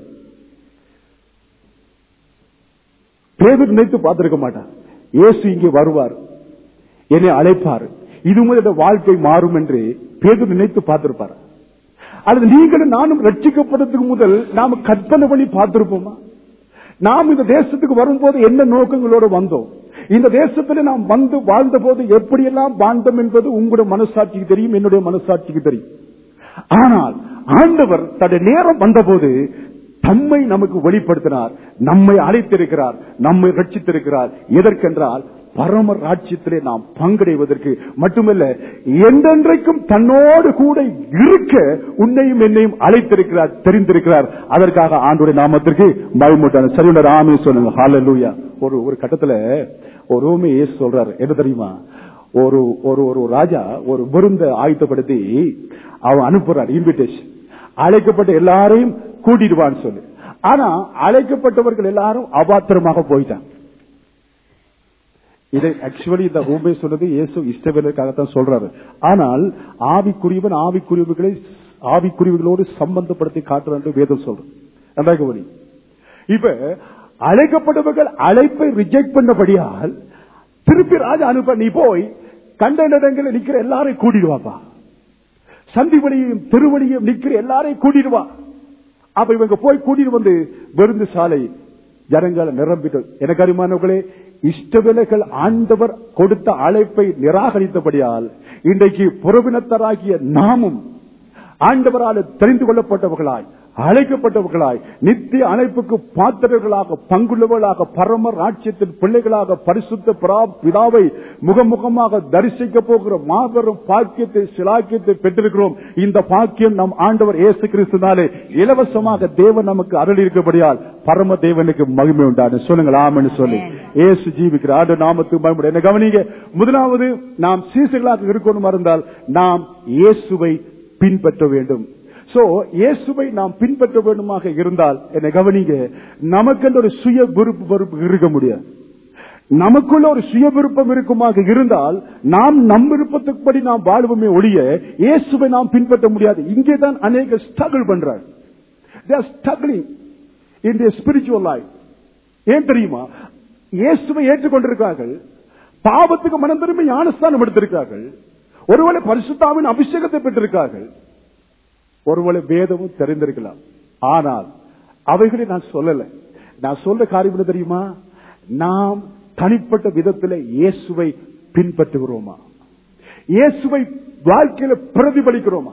பேதுரு நினைத்து பார்த்திருக்க மாட்டார், இயேசு இங்கே வருவார், என்னை அழைப்பார், இது முதல் வாழ்க்கை மாறும் என்று பேதுரு நினைத்து பார்த்திருப்பார். அல்லது நீங்களும் நானும் ரட்சிக்கப்படுறதுக்கு முதல் நாம கற்பனை பண்ணி பார்த்திருப்போமா? நாம் இந்த தேசத்துக்கு வரும்போது என்ன நோக்கங்களோடு வந்தோம், இந்த தேசத்தில் நாம் வந்து வாழ்ந்த போது எப்படியெல்லாம் வாழ்ந்தோம் என்பது உங்களுடைய மனசாட்சிக்கு தெரியும், என்னுடைய மனசாட்சிக்கு தெரியும். ஆனால் ஆண்டவர் தன்னுடைய நேரம் வந்தபோது தம்மை நமக்கு வெளிப்படுத்தினார், நம்மை அழைத்திருக்கிறார், நம்மை ரட்சித்திருக்கிறார். எதற்கென்றால் பரம ராஜ்யத்திலே நாம் பங்கடைவதற்கு மட்டுமல்ல, என்றென்றைக்கும் தன்னோடு கூட இருக்க உன்னையும் என்னையும் அழைத்திருக்கிறார், தெரிந்திருக்கிறார். அதற்காக ஆண்டவருடைய நாமத்திற்கு மகிமையுண்டான சரியுள்ள ராமே சொல்லுங்க. ஹல்லேலூயா. ஒரு ஒரு கட்டத்துல ஒரு ரோமே இயேசு சொல்றாரு, என்ன தெரியுமா? ஒரு ஒரு ஒரு ராஜா ஒரு விருந்த ஆயத்தப்படுத்தி அவன் அனுப்புறார் இன்விடேஷன், அழைக்கப்பட்ட எல்லாரையும் கூட்டிடுவான்னு சொல்லு. ஆனா அழைக்கப்பட்டவர்கள் எல்லாரும் அபாத்திரமாக போயிட்டாங்க. இதை ஆக்சுவலி இந்த ரூபே சொன்னது இயேசு இஸ்ரவேலுக்காகத்தான் சொல்றாரு. ஆனால் ஆவிக்குரியவன் ஆவிக்குரியவர்களை ஆவிக்குரியவர்களோடு சம்பந்தப்படுத்தி காட்டுறான் வேதம் சொல்றது. நன்றாக இப்ப அழைக்கப்பட்டவர்கள் அழைப்பை ரிஜெக்ட் பண்ணபடியால் திருப்பி ராஜா அனுப்ப, நீ போய் கண்ட இடங்களில் நிக்கிற எல்லாரையும் கூட்டிடுவாப்பா, சந்திவழியையும் திருவழியும் நிக்கிற எல்லாரையும் கூட்டிடுவா. அப்ப இவங்க போய் கூட்டிட்டு வந்து விருந்து சாலை ஜனங்களை நிரம்பிட்டு, எனக்கு அறிமானவர்களே, இஷ்டவேலர்கள் ஆண்டவர் கொடுத்த அழைப்பை நிராகரித்தபடியால் இன்றைக்கு புறவினத்தராகிய நாமும் ஆண்டவரால் தெரிந்து கொள்ளப்பட்டவர்களாய் அழைக்கப்பட்டவர்களாய் நித்திய அழைப்புக்கு பாத்திரர்களாக பங்குள்ளவர்களாக பரம ராஜ்யத்தின் பிள்ளைகளாக பரிசுத்த பிதாவை முகமுகமாக தரிசிக்க போகிற மாபெரும் பாக்கியத்தை சிலாக்கியத்தை பெற்றிருக்கிறோம். இந்த பாக்கியம் நம் ஆண்டவர் இயேசு கிறிஸ்துனாலே இலவசமாக தேவன் நமக்கு அருள் இருக்கபடியால் பரம தேவனுக்கு மகிமை உண்டான சொல்லுங்கள் ஆமென்னு சொல்லி இயேசு ஜீவிக்கிற ஆண்டு நாமத்துக்கு பயன்பட என்ன கவனிங்க. முதலாவது நாம் சீசர்களாக இருக்கணும் இருந்தால் நாம் இயேசுவை பின்பற்ற வேண்டும். சோ இயேசுவை நாம் பின்பற்ற வேண்டுமாக இருந்தால் என்ன கவனிங்க, நமக்கு ஒரு சுய விருப்பு வெறுப்பு இருக்க முடியாது. நமக்குள்ள ஒரு சுய விருப்பம் இருக்குமாக இருந்தால் நாம் நம் விருப்பத்துப்படி நாம் வாழ்வுமே ஒழிய இயேசுவை நாம் பின்பற்ற முடியாது. இங்கேதான் அநேக ஸ்ட்ரகிள் பண்றாங்க. they are struggling in their spiritual life. ஏன் தெரியுமா? இயேசுவை ஏற்றுக்கொண்டிருக்கிறார்கள், பாவத்துக்கு மனம் திரும்பி ஞானஸ்தானம் எடுத்திருக்கிறார்கள், ஒருவேளை பரிசுத்தாவின் அபிஷேகத்தை பெற்றிருக்கிறார்கள், ஒருவேளை வேதமும் தெரிந்திருக்கலாம். ஆனால் அவைகளை நான் சொல்லல. நான் சொல்ற காரியம் என்ன தெரியுமா? நாம் தனிப்பட்ட விதத்தில் இயேசுவை பின்பற்றுகிறோமா? இயேசுவை வாழ்க்கையில பிரதிபலிக்கிறோமா?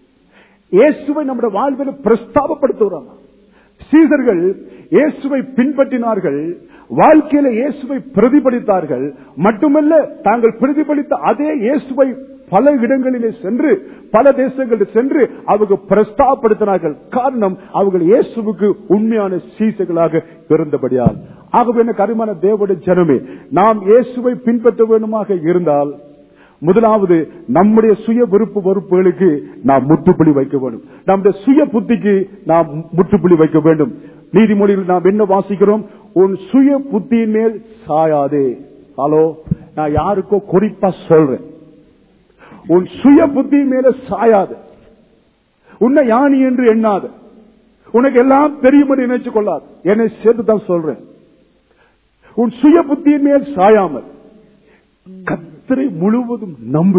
இயேசுவை நம்முடைய வாழ்வில் பிரஸ்தாபப்படுத்துகிறோமா? சீசர்கள் இயேசுவை பின்பற்றினார்கள், வாழ்க்கையில இயேசுவை பிரதிபலித்தார்கள். மட்டுமல்ல, தாங்கள் பிரதிபலித்த அதே இயேசுவை பல இடங்களிலே சென்று பல தேசங்களில் சென்று அவங்க பிரஸ்தாபப்படுத்தினார்கள். காரணம், அவர்கள் இயேசுவுக்கு உண்மையான சீசர்களாக இருந்தபடியால். ஆகவே என்ன கருமான தேவனுடைய ஜனமே, நாம் இயேசுவை பின்பற்ற வேண்டுமாக இருந்தால் முதலாவது நம்முடைய சுய விருப்பு வெறுப்புகளுக்கு நாம் முற்றுப்புள்ளி வைக்க வேண்டும். நம்முடைய சுய புத்திக்கு நாம் முற்றுப்புள்ளி வைக்க வேண்டும். நீதிமொழியில் நாம் என்ன வாசிக்கிறோம்? உன் சுய புத்தியின் மேல் சாயாதே. ஹலோ, நான் யாருக்கோ குறிப்பா சொல்றேன், உன் சுய புத்தி மேல சாயாது, உன்னை ஞானி என்று எண்ணாது, உனக்கு எல்லாம் தெரியும் என்று நினைச்சு கொள்ளாது. என்னை சேர்த்து தான் சொல்றேன். உன் சுய புத்தியின் மேல் சாயாமல் கர்த்தரை முழுவதும் நம்பு,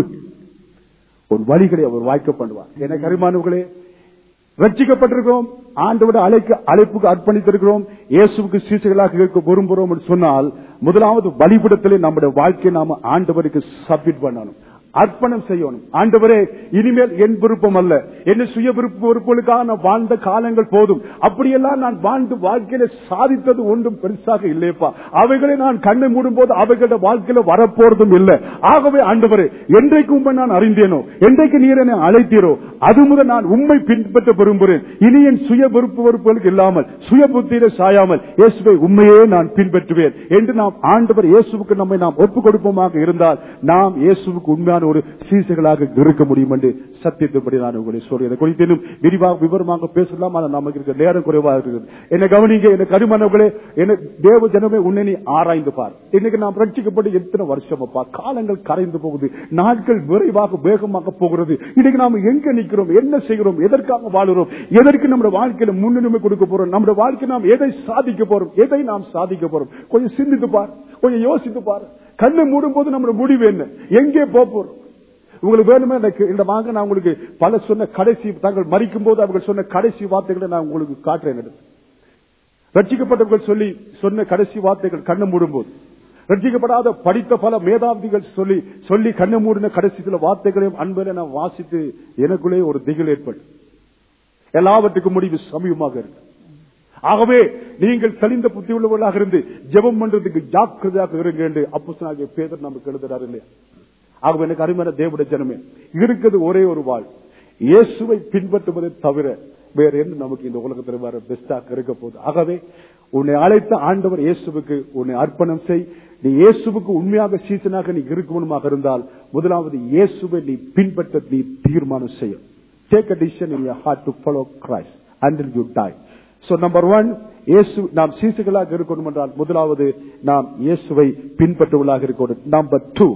உன் வழிகளை அவர் வாய்க்க பண்ணுவார். என கரிமானவர்களே, ரட்சிக்கப்பட்டிருக்கிறோம், ஆண்டவருடைய அழைக்க அழைப்புக்கு அர்ப்பணித்திருக்கிறோம், இயேசுவுக்கு சீசர்களாக இருக்க விரும்புகிறோம் என்று சொன்னால் முதலாவது வழிபடத்திலே நம்முடைய வாழ்க்கையை நாம ஆண்டவருக்கு சப்மிட் பண்ணணும், அர்ப்பணம் செய்யணும். ஆண்டவரே, இனிமேல் என் விருப்பம் அல்ல, என்ன சுய விருப்ப விருப்பங்களுக்காக நான் வாழ்ந்த காலங்கள் போதும், அப்படியெல்லாம் நான் வாழ்ந்து வாழ்க்கையில சாதித்தது ஒன்றும் பெருசாக இல்லையப்பா, அவைகளை நான் கண்ணை மூடும் போது அவைகளோட வாழ்க்கையில வரப்போறதும் இல்லை. ஆகவே ஆண்டவரே, என்றைக்கு உண்மை நான் அறிந்தேனோ, என்றைக்கு நீர் என்னை அழைத்தீரோ அது முதல் நான் உண்மை பின்பற்ற விரும்புகிறேன். இனி என் சுய விருப்ப விருப்பங்களுக்கு இல்லாமல் சுய புத்தியில சாயாமல் இயேசுவை உண்மையே நான் பின்பற்றுவேன் என்று நாம் ஆண்டவர் இயேசுவுக்கு நம்மை நாம் ஒப்புக் கொடுப்போமாக இருந்தால் நாம் இயேசுவுக்கு உண்மையான நான் ஒரு சீசைகளாக இருக்க முடியும் என்று சத்தியத்தின்படி நான் உங்களை சொல்றேன். குறித்து இன்னும் விரிவாக விவரமாக பேசலாம், ஆனால் நமக்கு இருக்க நேரம் குறைவாக இருக்கிறது. என்ன கவனிங்க, என்ன கருமானவர்களே, என்ன தேவ ஜனமே, உன்னை நீ ஆராய்ந்து பார். இன்னைக்கு நாம் ரட்சிக்கப்பட்டு எத்தனை வருஷம் அப்பா, காலங்கள் கரைந்து போகுது, நாட்கள் விரைவாக வேகமாக போகிறது. இன்னைக்கு நாம் எங்க நிற்கிறோம், என்ன செய்கிறோம், எதற்காக வாழுறோம், எதற்கு நம்முடைய வாழ்க்கையில முன்னுரிமை கொடுக்க போறோம், நம்முடைய வாழ்க்கை நாம் எதை சாதிக்க போறோம், எதை நாம் சாதிக்க போறோம். கொஞ்சம் சிந்தித்து பார், கொஞ்சம் யோசித்து பார். கண்ணை மூடும் போது நம்முடைய முடிவு என்ன, எங்கே போறோம். உங்களுக்கு வேணுமே இந்த வாங்க, நான் உங்களுக்கு பல சொன்ன கடைசி, தாங்கள் மறிக்கும் போது அவர்கள் சொன்ன கடைசி வார்த்தைகளை நான் உங்களுக்கு காட்டுறேன். ரட்சிக்கப்பட்டவர்கள் சொல்லி சொன்ன கடைசி வார்த்தைகள் கண்ணை மூடும் போது, ரட்சிக்கப்படாத படித்த பல மேதாவிகள் சொல்லி சொல்லி கண்ணை மூடின கடைசி சில வார்த்தைகளையும் அன்பையில நான் வாசித்து எனக்குள்ளே ஒரு திகில் ஏற்பட்டு, எல்லாவற்றுக்கும் முடிவு சமீபமாக இருக்கு. ஆகவே நீங்கள் தெளிந்த புத்தி உள்ளவர்களாக இருந்து ஜெபம் பண்றதுக்கு ஜாக்கிரதையாக இருங்க என்று அப்போஸ்தலனாகிய பேதுரு நமக்கு எழுதுறாரு இல்லையா? ஆகவே எனக்கு அருமையான தேவனுடைய ஜனமே, இருக்கிறது ஒரே ஒரு வாழ், இயேசுவை பின்பற்றுவதை தவிர வேற என்ன நமக்கு இந்த உலகத்தில் வர பெஸ்டாக இருக்க போகுது. ஆகவே உன்னை அழைத்த ஆண்டவர் இயேசுவுக்கு உன்னை அர்ப்பணம் செய். நீ இயேசுவுக்கு உண்மையாக சீசனாக நீ இருக்கணுமாக இருந்தால் முதலாவது இயேசுவை நீ பின்பற்ற நீ தீர்மானம் செய்ய. Take a decision in your heart to follow Christ until you die. So number one, இயேசு நாம் சீசர்களாக இருக்கணும் என்றால் முதலாவது நாம் இயேசுவை பின்பற்றுவதாக இருக்கணும். நம்பர் டூ,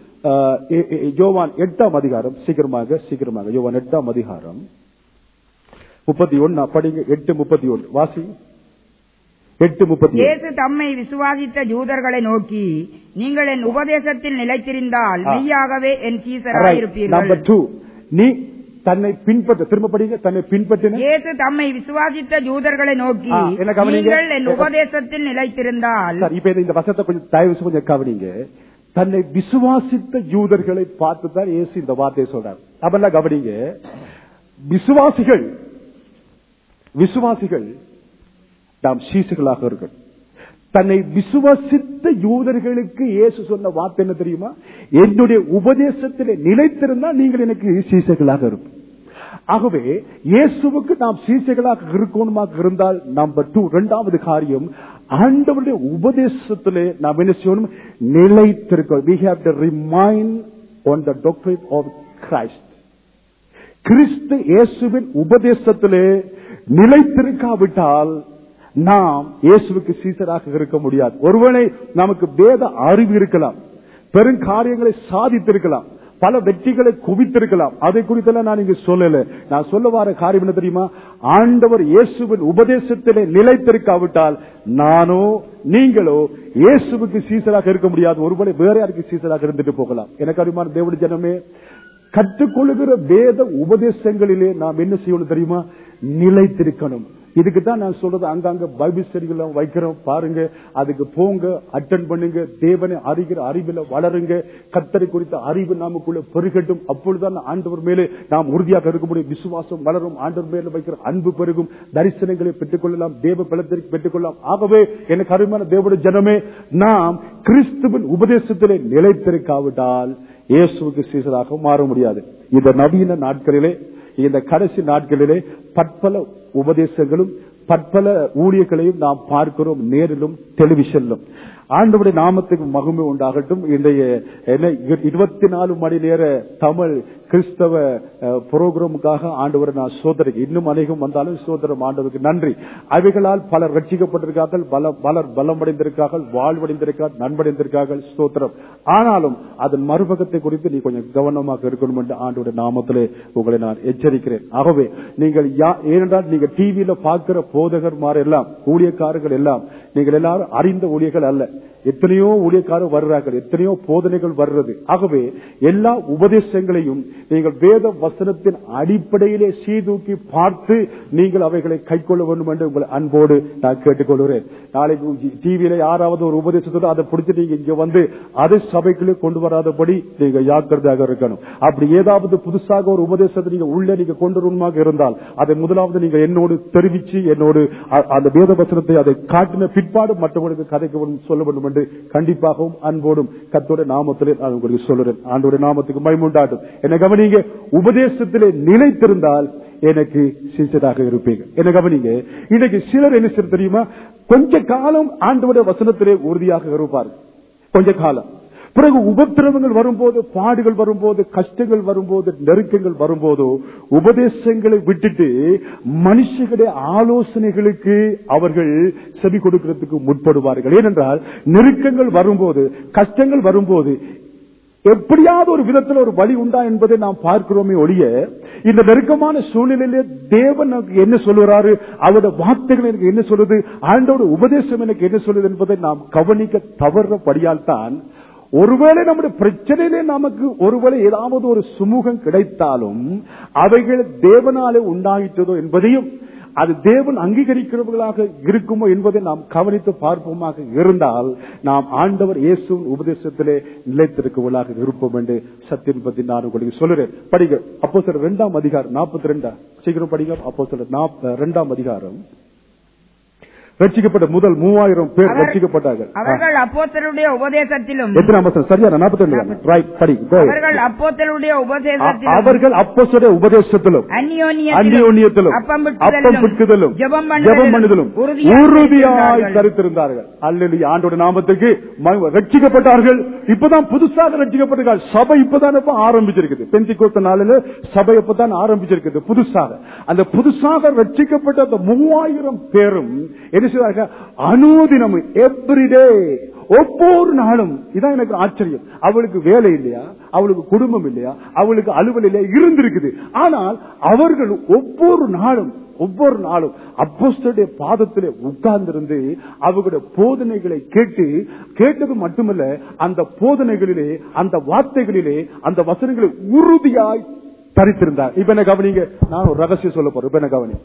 யோவான் எட்டாம் அதிகாரம், சீக்கிரமாக சீக்கிரமாக யோவான் எட்டாம் அதிகாரம் முப்பத்தி ஒன்னு படிங்க. எட்டு முப்பத்தி ஒன்று வாசி. எட்டு முப்பத்தி இயேசு தம்மை விசுவாசித்த யூதர்களை நோக்கி, நீங்கள் என் உபதேசத்தில் நிலைத்திருந்தால் மெய்யாகவே என் சீசராயிருப்பீர்கள். நம்பர் டூ, நீ தன்னை பின்பற்ற, திரும்ப படிங்க, தன்னை பின்பற்றின இயேசு தம்மை விசுவாசித்த யூதர்களை நோக்கி, நீங்கள் என் உபதேசத்தில் நிலைத்திருந்தால். இப்ப இந்த வசனத்தை கொஞ்சம் தயவு கொஞ்சம் கவனிங்க. தன்னை விசுவாசித்த யூதர்களை பார்த்து தான் இயேசு இந்த வார்த்தையை சொல்றார். அப்பெல்லாம் கவனிங்க. விசுவாசிகள் விசுவாசிகள் நாம் சீசுகளாக இருக்க. தன்னை விசுவாசித்த யூதர்களுக்கு இயேசு சொன்ன வார்த்தை என்ன தெரியுமா? என்னுடைய உபதேசத்திலே நிலைத்திருந்தால் நீங்கள் எனக்கு சீசைகளாக இருக்கும். ஆகவே இயேசுவுக்கு நாம் சீசைகளாக இருக்கணுமாக இருந்தால் நம்பர் டூ, இரண்டாவது காரியம், ஆண்டவருடைய உபதேசத்திலே நாம் என்ன செய்யணும்? நிலைத்திருக்க. We have to remain on the doctrine of Christ. கிறிஸ்து இயேசுவின் உபதேசத்திலே நிலைத்திருக்காவிட்டால் நாம் இயேசுவுக்கு சீசராக இருக்க முடியாது. ஒருவனை நமக்கு வேத அறிவு இருக்கலாம், பெரும் காரியங்களை சாதித்திருக்கலாம், பல வெற்றிகளை குவித்திருக்கலாம், அதை குறித்தெல்லாம் நான் இங்கு சொல்லல. நான் சொல்ல வர காரியம் என்ன தெரியுமா? ஆண்டவர் இயேசுவின் உபதேசத்திலே நிலைத்திருக்காவிட்டால் நானோ நீங்களோ இயேசுவுக்கு சீசராக இருக்க முடியாது. ஒருவனை வேற யாருக்கு சீசராக இருந்துட்டு போகலாம். எனக்கு அறிமான தேவனுடைய ஜனமே, கற்றுக்கொள்ளுகிற வேத உபதேசங்களிலே நாம் என்ன செய்யணும் தெரியுமா? நிலைத்திருக்கணும். இதுக்குதான் நான் சொல்றது, அங்கங்க பைபிள் ஸ்டடிகள் வைக்கிறோம் பாருங்க, அதுக்கு போங்க, அட்டென்ட் பண்ணுங்க, தேவனை அறிகிற அறிவில வளருங்க, கர்த்தரை குறித்த அறிவு நமக்குள்ள பெருகட்டும். அப்பொழுதுதான் ஆண்டவர் மேலே நாம் உறுதியாக இருக்க முடியும். விசுவாசம் வளரும், ஆண்டவர் மேல வைக்கிற அன்பு பெருகும், தரிசனங்களை பெற்றுக் கொள்ளலாம், தேவ பலத்திற்கு பெற்றுக் கொள்ளலாம். ஆகவே எனக்கு அருமையான தேவனுடைய ஜனமே, நாம் கிறிஸ்துவின் உபதேசத்திலே நிலைத்திருக்காவிட்டால் இயேசுவுக்கு சீசராக மாற முடியாது. இந்த நவீன நாட்களிலே, இந்த கடைசி நாட்களிலே பற்பல உபதேசங்களும் பற்பல ஊழியர்களையும் நாம் பார்க்கிறோம், நேரிலும் டெலிவிஷனிலும். ஆண்டவருடைய நாமத்துக்கு மகிமை உண்டாகட்டும். இன்றைய இருபத்தி நாலு மணி நேர தமிழ் கிறிஸ்தவ புரோகிராமுக்காக ஆண்டவரை நான் சோதரிக்க, இன்னும் அநேகம் வந்தாலும் சோதரம் ஆண்டவருக்கு நன்றி. அவைகளால் பலர் ரட்சிக்கப்பட்டிருக்கார்கள், பலர் பலமடைந்திருக்கார்கள், வாழ்வடைந்திருக்கார்கள், நண்படைந்திருக்கார்கள், சோத்திரம். ஆனாலும் அதன் மறுபக்கத்தை குறித்து நீ கொஞ்சம் கவனமாக இருக்கணும் என்று ஆண்டவருடைய நாமத்திலே உங்களை நான் எச்சரிக்கிறேன். ஆகவே நீங்கள் ஏனென்றால் நீங்க டிவியில பார்க்கிற போதகர்மார் எல்லாம், ஊழியக்காரர்கள் எல்லாம் நீங்கள் எல்லாரும் அறிந்த ஊழியர்கள் அல்ல. எத்தனையோ ஊழியக்காரர் வர்றார்கள், எத்தனையோ போதனைகள் வர்றது. ஆகவே எல்லா உபதேசங்களையும் நீங்கள் வேத வசனத்தின் அடிப்படையிலே சீதூக்கி பார்த்து நீங்கள் அவைகளை கைக்கொள்ள வேண்டும் என்று உங்களை அன்போடு நான் கேட்டுக்கொள்கிறேன். நாளைக்கு டிவியில யாராவது ஒரு உபதேசத்தோடு அதை பிடிச்சி நீங்க இங்க வந்து அதை சபைக்குள்ளே கொண்டு வராதபடி நீங்க ஜாக்கிரதையாக இருக்கணும். அப்படி ஏதாவது புதுசாக ஒரு உபதேசத்தை நீங்க உள்ளே நீங்க கொண்டு வரணுமாக இருந்தால் அதை முதலாவது நீங்க என்னோடு தெரிவிச்சு என்னோடு அந்த வேத வசனத்தை அதை காட்டின பிற்பாடு மற்றவர்களுக்கு கதைக்க சொல்ல வேண்டும் என்று கண்டிப்பாகவும் அன்போடும் கர்த்தருடைய நாமத்திலே நான் உங்களுக்கு சொல்றேன். ஆண்டவருடைய நாமத்துக்கு மகிமை உண்டாகட்டும். என்ன கவனிங்க, உபதேசத்திலே நிலைத்திருந்தால் எனக்கு சீசராக இருப்பீங்க. என்ன கவனிங்க, இன்னைக்கு சிலர் என்ன செய்ய தெரியுமா? கொஞ்ச காலம் ஆண்டவருடைய வசனத்திலே உறுதியாக இருப்பார்கள், கொஞ்ச காலம். பிறகு உபத்திரவங்கள் வரும்போது, பாடுகள் வரும்போது, கஷ்டங்கள் வரும்போது, நெருக்கங்கள் வரும்போதோ உபதேசங்களை விட்டுட்டு மனுஷர்களுடைய ஆலோசனைகளுக்கு அவர்கள் செவி கொடுக்கிறதுக்கு முற்படுவார்கள். ஏனென்றால் நெருக்கங்கள் வரும்போது, கஷ்டங்கள் வரும்போது எப்படியாவது ஒரு விதத்தில் ஒரு வழி உண்டா என்பதை நாம் பார்க்கிறோமே ஒழிய, இந்த நெருக்கமான சூழ்நிலையிலே தேவன் என்ன சொல்லுறாரு, அவருடைய வார்த்தைகள் எனக்கு என்ன சொல்லுது, ஆண்டோட உபதேசம் எனக்கு என்ன சொல்லுது என்பதை நாம் கவனிக்க தவறுபடியால் தான் ஒருவேளை நம்முடைய பிரச்சனையிலே நமக்கு ஒருவேளை ஏதாவது ஒரு சுமூகம் கிடைத்தாலும் அவைகள் தேவனாலே உண்டாயிட்டதோ என்பதையும், அது தேவன் அங்கீகரிக்கிறவர்களாக இருக்குமோ என்பதை நாம் கவனித்து பார்ப்போமாக இருந்தால் நாம் ஆண்டவர் இயேசுவின் உபதேசத்திலே நிலைத்திருக்கவர்களாக இருப்போம் என்று சத்தியம் பத்தி நான் உங்களுக்கு சொல்லுறேன். படிங்க அப்போஸ்தலர் இரண்டாம் அதிகாரம் நாற்பத்தி ரெண்டா சீக்கிரம் படிங்க. அப்போஸ்தலர் இரண்டாம் அதிகாரம். ரட்சிக்கப்பட்ட முதல் மூவாயிரம் பேர் ரட்சிக்கப்பட்டார்கள். அவர்கள் அப்போஸ்தலருடைய உபதேசத்திலும் சரியான நாற்பத்தி ரெண்டு ரைட் படி. அவர்கள் அப்போஸ்தலருடைய உபதேசத்திலும் அவர்கள் அப்போஸ்தலருடைய உபதேசத்திலும் அந்நியோன்யத்திலும் அப்பம் பிட்குதலும் ஜெபம் பண்ணுதலும் உறுதியாய் தரித்திருந்தார்கள். அல்லேலூயா. ஆண்டவருடைய நாமத்துக்கு ரட்சிக்கப்பட்டார்கள். இப்பதான் புதுசாக ரட்சிக்கப்பட்டார்கள். சபை இப்பதான் ஆரம்பிச்சிருக்குது. பெந்திக்கோஸ்து நாளில் சபை இப்பதான் ஆரம்பிச்சிருக்குது புதுசாக. அந்த புதுசாக ரட்சிக்கப்பட்ட அந்த மூவாயிரம் பேரும் அனுதினம் எவ்ரிடே ஒவ்வொரு நாளும், இதான் எனக்கு ஆச்சரியம், அவளுக்கு வேலை இல்லையா, அவளுக்கு குடும்பம் இல்லையா, அவளுக்கு அலுவல் இல்லையா, இருந்திருக்குது. ஆனால் அவர்கள் ஒவ்வொரு நாளும் ஒவ்வொரு நாளும் அப்போஸ்தலருடைய பாதத்திலே உட்கார்ந்திருந்து அவர்களுடைய போதனைகளை கேட்டு கேட்டது மட்டுமல்ல, அந்த போதனைகளிலே அந்த வார்த்தைகளிலே அந்த வசனங்களை உறுதியாய் தரித்திருந்தார். இப்ப என்ன கவனிங்க, நான் ஒரு ரகசியம் சொல்ல போறேன். இப்ப என்ன கவனி,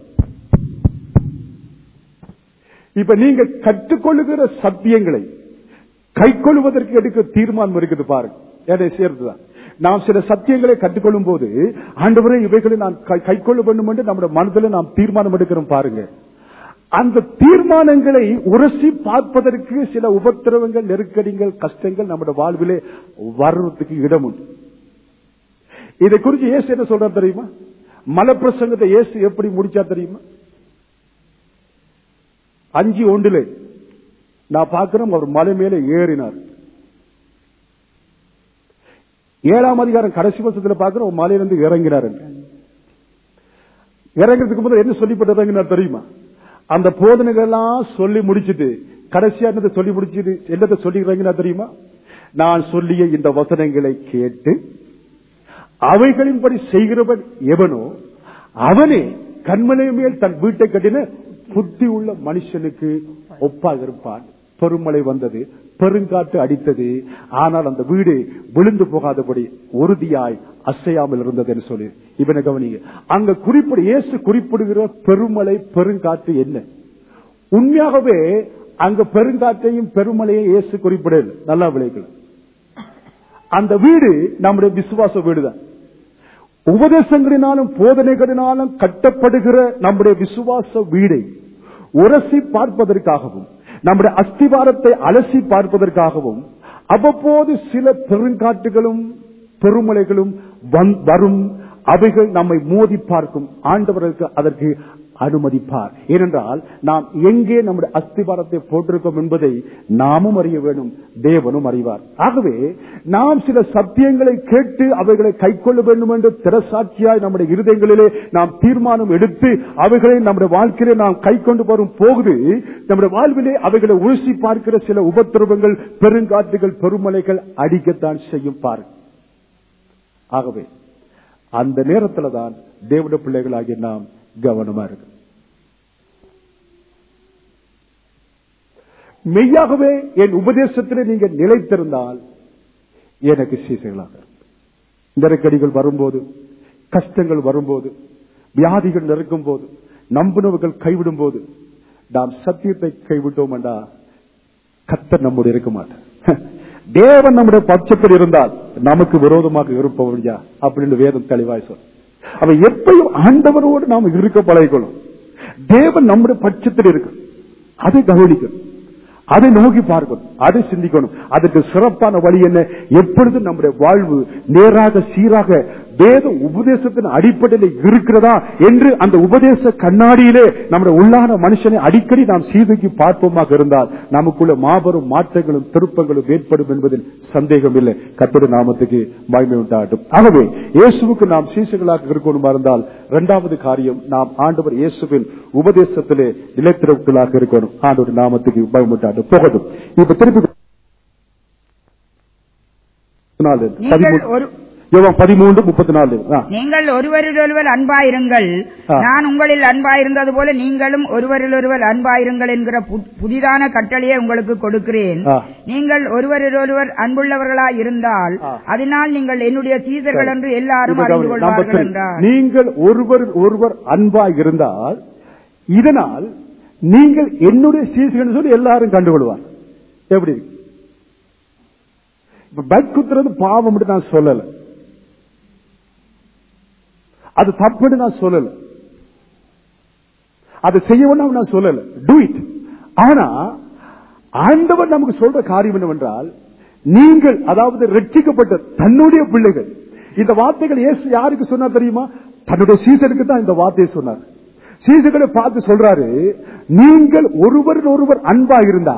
இப்ப நீங்க கற்றுக்கொள்ளுகிற சத்தியங்களை கை கொள்வதற்கு எடுக்க தீர்மானம் இருக்குது பாருங்க. என்னை சேர்த்துதான் நாம் சில சத்தியங்களை கற்றுக்கொள்ளும் போது ஆண்டவரே இவைகளை நான் கை கொள்ள வேண்டும் என்று நம்முடைய மனதில் நாம் தீர்மானம் எடுக்கிறோம் பாருங்க. அந்த தீர்மானங்களை உரசி பார்ப்பதற்கு சில உபத்திரவங்கள், நெருக்கடிகள், கஷ்டங்கள் நம்முடைய வாழ்விலே வர்றதுக்கு இடம் உண்டு. இதை குறித்து இயேசு என்ன சொல்றார் தெரியுமா? மலப்பிரசங்கத்தை இயேசு எப்படி முடிச்சா தெரியுமா? அஞ்சு ஒன்றுல நான் பார்க்கிறோம், அவர் மலை மேலே ஏறினார். ஏழாம் அதிகாரம் கடைசி வருஷத்துல பார்க்கிறோம், மலையிலிருந்து இறங்கினார். இறங்கிறதுக்கு முதல்ல என்ன சொல்லிப்பட்டு இறங்கினார் தெரியுமா? அந்த போதனைகள் எல்லாம் சொல்லி முடிச்சுட்டு கடைசியா என்னத்தை சொல்லி முடிச்சுட்டு என்னத்தை சொல்லி இறங்கினார் தெரியுமா? நான் சொல்லிய இந்த வசனங்களை கேட்டு அவைகளின்படி செய்கிறவன் எவனோ அவனே கண்மலை மேல் தன் வீட்டை கட்டின புத்தி உள்ள மனுஷனுக்கு ஒப்பாக இருப்பான். பெருமழை வந்தது, பெருங்காற்று அடித்தது, ஆனால் அந்த வீடு விழுந்து போகாதபடி உறுதியாய் அசையாமல் இருந்தது என்று சொல்லி இவனை கவனிங்க. அங்க குறிப்பிட இயேசு குறிப்பிடுகிற பெருமழை பெருங்காற்று என்ன? உண்மையாகவே அங்க பெருங்காற்றையும் பெருமழையும் இயேசு குறிப்பிடல. நல்லா விளைக்கலாம். அந்த வீடு நம்முடைய விசுவாச வீடுதான். உபதேசங்களினாலும் போதனைகளினாலும் கட்டப்படுகிற நம்முடைய விசுவாச வீடை உரசி பார்ப்பதற்காகவும் நம்முடைய அஸ்திவாரத்தை அலசி பார்ப்பதற்காகவும் அவ்வப்போது சில பெருங்காற்றுகளும் பெருமலைகளும் வரும். அவைகள் நம்மை மோதி பார்க்கும். ஆண்டவருக்கு அதற்கு அனுமதிப்பார். ஏனென்றால் நாம் எங்கே நம்முடைய அஸ்திவாரத்தை போட்டிருக்கோம் என்பதை நாமும் அறிய வேண்டும், தேவனும் அறிவார். ஆகவே நாம் சில சத்தியங்களை கேட்டு அவைகளை கை கொள்ள வேண்டும் என்று திறசாட்சியாய் நம்முடைய இருதயங்களிலே நாம் தீர்மானம் எடுத்து அவைகளை நம்முடைய வாழ்க்கையிலே நாம் கை கொண்டு வரும் போகுது. நம்முடைய வாழ்விலே அவைகளை உரசி பார்க்கிற சில உபத்திரவங்கள், பெருங்காற்றுகள், பெருமலைகள் அடிக்கத்தான் செய்யும் பாரு. ஆகவே அந்த நேரத்தில் தான் தேவனுடைய பிள்ளைகளாகிய நாம் கவனமா இருக்கு. மெய்யாகவே என் உபதேசத்திலே நீங்க நிலைத்திருந்தால் எனக்கு சீசைகளாக. நெருக்கடிகள் வரும்போது, கஷ்டங்கள் வரும்போது, வியாதிகள் நெருக்கும் போது, நம்புனவர்கள் கைவிடும் போது நாம் சத்தியத்தை கைவிட்டோம் என்றா கர்த்தர் நம்மோடு இருக்க மாட்டார். தேவன் நம்முடைய பட்சத்தில் இருந்தால் நமக்கு விரோதமாக இருப்பவன் யார் அப்படின்னு வேதம் தெளிவாய் சொல். அவன் எப்பயும் ஆண்டவரோடு நாம் இருக்க பழகிக்கணும். தேவன் நம்முடைய பட்சத்தில் இருக்கு, அதை கவனிக்கணும், அதை நோக்கி பார்க்கணும், அதை சிந்திக்கணும். அதுக்கு சிறப்பான வழி என்ன? எப்பொழுதும் நம்முடைய வாழ்வு நேராக சீராக வேத உபதேசத்தின் அடிப்படையில் இருக்கிறதா என்று அந்த உபதேச கண்ணாடியிலே நம்முடைய உள்ளான மனுஷனை அடிக்கடி நாம் சீதூக்கி பார்ப்போமாக இருந்தால் நமக்குள்ள மாபெரும் மாற்றங்களும் திருப்பங்களும் ஏற்படும் என்பதில் சந்தேகம் இல்லை. கர்த்தருடைய நாமத்துக்கு மகிமை உண்டாகட்டும். ஆகவே இயேசுவுக்கு நாம் சீஷர்களாக இருக்கணுமா இருந்தால் இரண்டாவது காரியம், நாம் ஆண்டவர் இயேசுவின் உபதேசத்திலே நிலைத்திருக்கலாக இருக்கணும். ஆண்டவர் நாமத்துக்கு மகிமை உண்டாகட்டும். போகட்டும். இப்ப திருப்பி பதிமூன்று முப்பத்தி நாலு நீங்கள் ஒருவரிலொருவர் அன்பாயிருங்கள், நான் உங்களில் அன்பாயிருந்தது போல நீங்களும் ஒருவரிலொருவர் அன்பாயிருங்கள் என்கிற புதிதான கட்டளையை உங்களுக்கு கொடுக்கிறேன். நீங்கள் ஒருவரிலொருவர் அன்புள்ளவர்களாய் இருந்தால் அதனால் நீங்கள் என்னுடைய சீடர்கள் என்று எல்லாரும் அறிந்து கொள்வார்கள் என்றார். நீங்கள் ஒருவர் ஒருவர் அன்பாய் இருந்தால் இதனால் நீங்கள் என்னுடைய சீடர்கள் சொல்லி எல்லாரும் கண்டுகொள்வார். எப்படி இருக்கு? இப்ப பைக் குத்துறது பாவம் நான் சொல்லல, அது தப்புன்னு நான் சொல்லல, அது செய்யணும் நான் சொல்லல, டூ இட். ஆனா ஆண்டவர் நமக்கு சொல்ற காரியம் என்னவென்றால், நீங்கள் அதாவது ரட்சிக்கப்பட்ட தன்னுடைய பிள்ளைகள். இந்த வார்த்தைகள் இயேசு யாருக்கு சொன்னார் தெரியுமா? தன்னுடைய சீசனுக்கு தான் இந்த வார்த்தையை சொன்னார். சீசர்களை பார்த்து சொல்றாரு, நீங்கள் ஒருவர் ஒருவர் அன்பா இருந்தா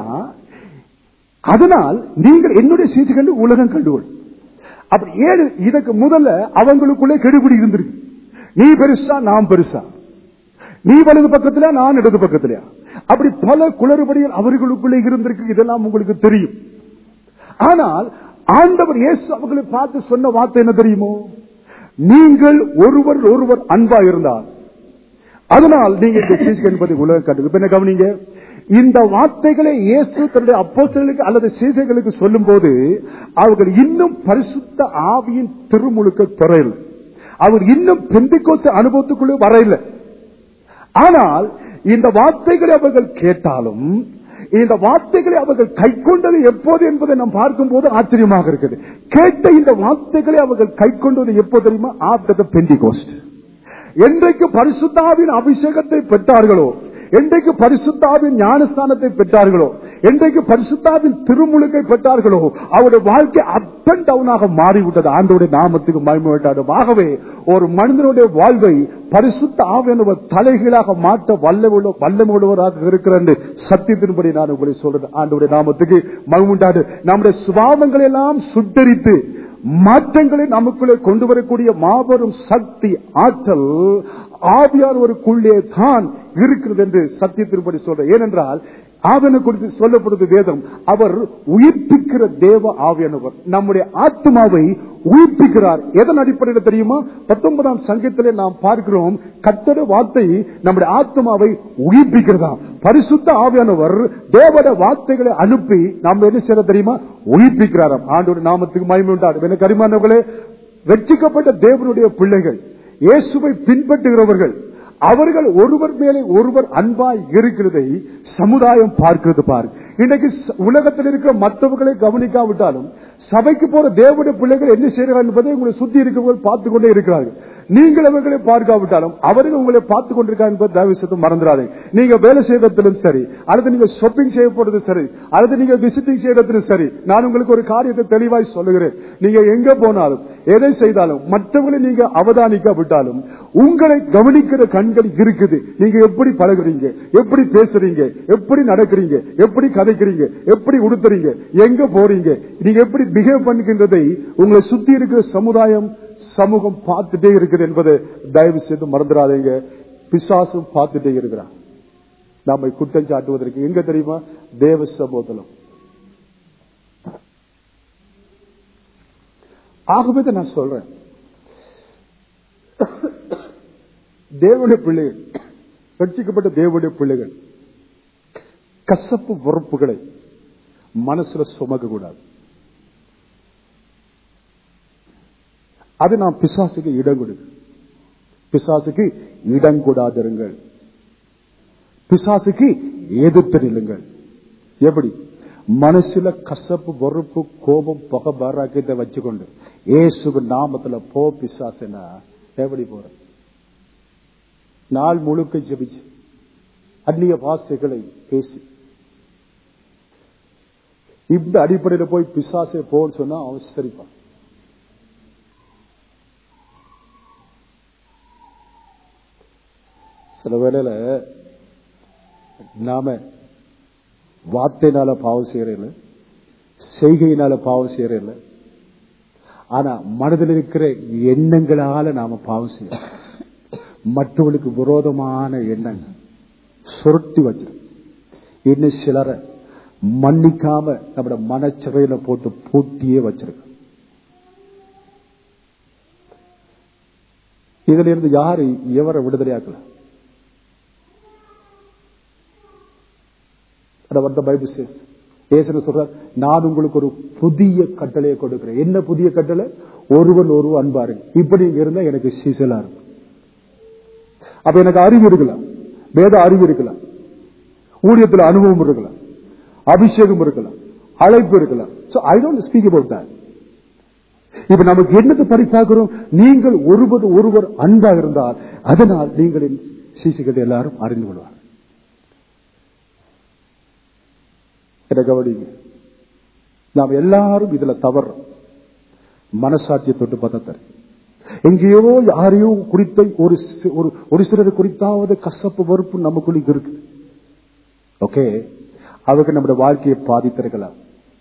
அதனால் நீங்கள் என்னுடைய சீசர்கள் உலகம் கண்டுகொள். அப்படி ஏழு இதற்கு முதல்ல அவங்களுக்குள்ளே கெடுபிடி இருந்திருக்கு. நீ பெருசா நான் பெருசா, நீ வலது பக்கத்தில நான் இடது பக்கத்தில, அப்படி பல குளறுபடிகள் அவர்களுக்குள்ளே இருந்திருக்கு. இதெல்லாம் உங்களுக்கு தெரியும். ஆனால் ஆண்டவர் இயேசு அவர்களை பார்த்து சொன்ன வார்த்தை என்ன தெரியுமோ? நீங்கள் ஒருவர் ஒருவர் அன்பா இருந்தால் அதனால் நீங்க இந்த சீசர்கள் என்பதை உலகம் கண்டு. என்ன கவனிங்க, இந்த வார்த்தைகளை இயேசு தன்னுடைய அப்போஸ்தலர்களுக்கு அல்லது சீசர்களுக்கு சொல்லும் போது அவர்கள் இன்னும் பரிசுத்த ஆவியின் திருமுழுக்க துறையில், அவர் இன்னும் பெந்தெக்கோஸ்து அனுபவத்துக்குள்ளே வரையில. ஆனால் இந்த வார்த்தைகளை அவர்கள் கேட்டாலும் இந்த வார்த்தைகளை அவர்கள் கை கொண்டது எப்போது என்பதை நாம் பார்க்கும் போது ஆச்சரியமாக இருக்குது. கேட்ட இந்த வார்த்தைகளை அவர்கள் கை கொண்டது எப்போது தெரியுமா? After the Pentecost. என்றைக்கு பரிசுத்தாவின் அபிஷேகத்தை பெற்றார்களோ, என்றைக்கு பரிசுத்தாவின் ஞானஸ்தானத்தை பெற்றார்களோ, என்றைக்கு பரிசுத்தாவின் திருமுழுக்கை பெற்றார்களோ, அவருடைய வாழ்க்கை அப் அண்ட் டவுனாக மாறிவிட்டது. ஆண்டவருடைய நாமத்துக்கு மகிமை உண்டாகட்டும். ஆகவே ஒரு மனிதனுடைய வாழ்வை பரிசுத்த ஆவியானவர் தலைகீழாக மாற்ற வல்லமுள்ள வல்லமுள்ளவராக இருக்கிறார் என்று சத்தியத்தின்படி நான் உங்களை சொல்றேன். ஆண்டவருடைய நாமத்துக்கு மகிமை உண்டாகட்டும். நம்முடைய சுபாவங்களை எல்லாம் சுட்டரித்து மாற்றங்களை நமக்குள்ளே கொண்டு வரக்கூடிய மாபெரும் சக்தி ஆற்றல் ஆவியானவருக்குள்ளே தான் இருக்கிறது என்று சத்தியத்தின்படி சொல்ற. ஏனென்றால் ஆவியான குறித்து சொல்லப்படுது வேதம், அவர் உயிர்ப்பிக்கிற தேவ ஆவியானவர் நம்முடைய ஆத்மாவை உயிர்ப்பிக்கிறார். எதன் அடிப்படையில் தெரியுமா? பத்தொன்பதாம் சங்கீதத்திலே நாம் பார்க்கிறோம், கர்த்தருடைய வார்த்தை நம்முடைய ஆத்மாவை உயிர்ப்பிக்கிறதா. பரிசுத்த ஆவியானவர் தேவனுடைய வார்த்தைகளை அனுப்பி நாம் என்ன செய்ய தெரியுமா? உயிர்ப்பிக்கிறாராம். ஆண்டவருடைய நாமத்துக்கு மகிமை உண்டாகட்டும். எனக்கு அருமையானவர்களே, ரட்சிக்கப்பட்ட தேவனுடைய பிள்ளைகள், இயேசுவை பின்பற்றுகிறவர்கள், அவர்கள் ஒருவர் மேலே ஒருவர் அன்பாய் இருக்கிறதை சமுதாயம் பார்க்கிறது. பாரு, இன்னைக்கு உலகத்தில் இருக்கிற மற்றவர்களை கவனிக்காவிட்டாலும் சபைக்கு போற தேவனுடைய பிள்ளைகள் என்ன செய்கிறார்கள் என்பதை உங்களை சுத்தி இருக்கிறவர்கள் பார்த்துக் கொண்டே இருக்கிறார்கள். நீங்கள் அவர்களை பார்க்காவிட்டாலும் அவர்கள் உங்களை பார்த்துக் கொண்டிருக்காங்க என்பது தயவு செய்து மறந்துடாதே. நீங்க வேலை செய்யறதிலும் சரி, அல்லது நீங்க ஷாப்பிங் செய்ய போறது சரி, அல்லது நீங்க விசிட்டிங் செய்யறதிலும் சரி, நான் உங்களுக்கு ஒரு காரியத்தை தெளிவாய் சொல்லுகிறேன். நீங்க எங்க போனாலும் எதை செய்தாலும் மற்றவர்களை நீங்க அவதானிக்காவிட்டாலும் உங்களை கவனிக்கிற கண்கள் இருக்குது. நீங்க எப்படி பழகுறீங்க, எப்படி பேசுறீங்க, எப்படி நடக்கிறீங்க, எப்படி கதைக்கிறீங்க, எப்படி உடுத்துறீங்க, எங்க போறீங்க, நீங்க எப்படி பிஹேவ் பண்ணுகின்றதை உங்களை சுத்தி இருக்கிற சமுதாயம் சமூகம் பார்த்துட்டே இருக்குது என்பதை தயவு செய்து மறந்துடாதீங்க. பிசாசும் பார்த்துட்டே இருக்கிறான் நம்மை குற்றம் சாட்டுவதற்கு. எங்க தெரியுமா? தேவ சமூகத்திலும். ஆகவே நான் சொல்றேன், தேவனுடைய பிள்ளைகள், ரட்சிக்கப்பட்ட தேவனுடைய பிள்ளைகள் கசப்பு வெறுப்புகளை மனசுல சுமக்க கூடாது. அது நாம் பிசாசுக்கு இடம் கொடுக்கு. பிசாசுக்கு இடம் கூடாதிருங்கள். பிசாசுக்கு எதிர்த்து நில்லுங்கள். எப்படி? மனசுல கசப்பு வெறுப்பு கோபம் பகை பாராக்கிட்ட வச்சுக்கொண்டு இயேசுவின் நாமத்துல போ பிசாசுனா எப்படி போற? நாள் முழுக்க ஜெபிச்சு அந்நிய வார்த்தைகளை பேசி இந்த அடிப்படையில் போய் பிசாசை போன்னு சொன்னா அவன் சரிப்பான். சில வேளையில நாம வார்த்தையினால பாவம் செய்யறதில்லை, செய்கையினால பாவம் செய்யறதில்லை. ஆனா மனதில் இருக்கிற எண்ணங்களால நாம பாவம் செய்யறோம். மற்றவர்களுக்கு விரோதமான எண்ணங்கள் சுருட்டி வச்சிடும். இன்னும் சிலரை மன்னிக்காம நம்முடைய மனச்சிறையில போட்டு பூட்டியே வச்சிருக்க. இதுல இருந்து யாரு எவரை விடுதலையாக்கல? பைபிள் சேஸ் இயேசு சொல்றார், நான் உங்களுக்கு ஒரு புதிய கட்டளையை கொடுக்கிறேன். என்ன புதிய கட்டளை? ஒருவன் ஒருவன் அன்பாரு. இப்படி இருந்தா எனக்கு சீசலா இருக்கும். அப்ப எனக்கு அறிவு இருக்கலாம், வேத அறிவு இருக்கலாம், ஊழியத்தில் அனுபவம் இருக்கலாம், அபிஷேகம் இருக்கலாம், அழைப்பு இருக்கலாம். So I don't speak about that. இப்ப நமக்கு என்னத்தை பரிசாகிறோம்? நீங்கள் ஒருவர் ஒருவர் அன்பாக இருந்தால் அதனால் நீங்களின் சீசிகளை எல்லாரும் அறிந்து கொள்வார். கவனிங்க, நாம் எல்லாரும் இதுல தவறு. மனசாட்சியை தொட்டு பார்த்தா எங்கேயோ யாரையோ குறித்த ஒரு ஒரு சிலர் குறித்தாவது கசப்பு வெறுப்பு நமக்குள்ள இருக்கு. ஓகே, அவங்க நம்முடைய வாழ்க்கையை பாதித்திருக்கலாம்,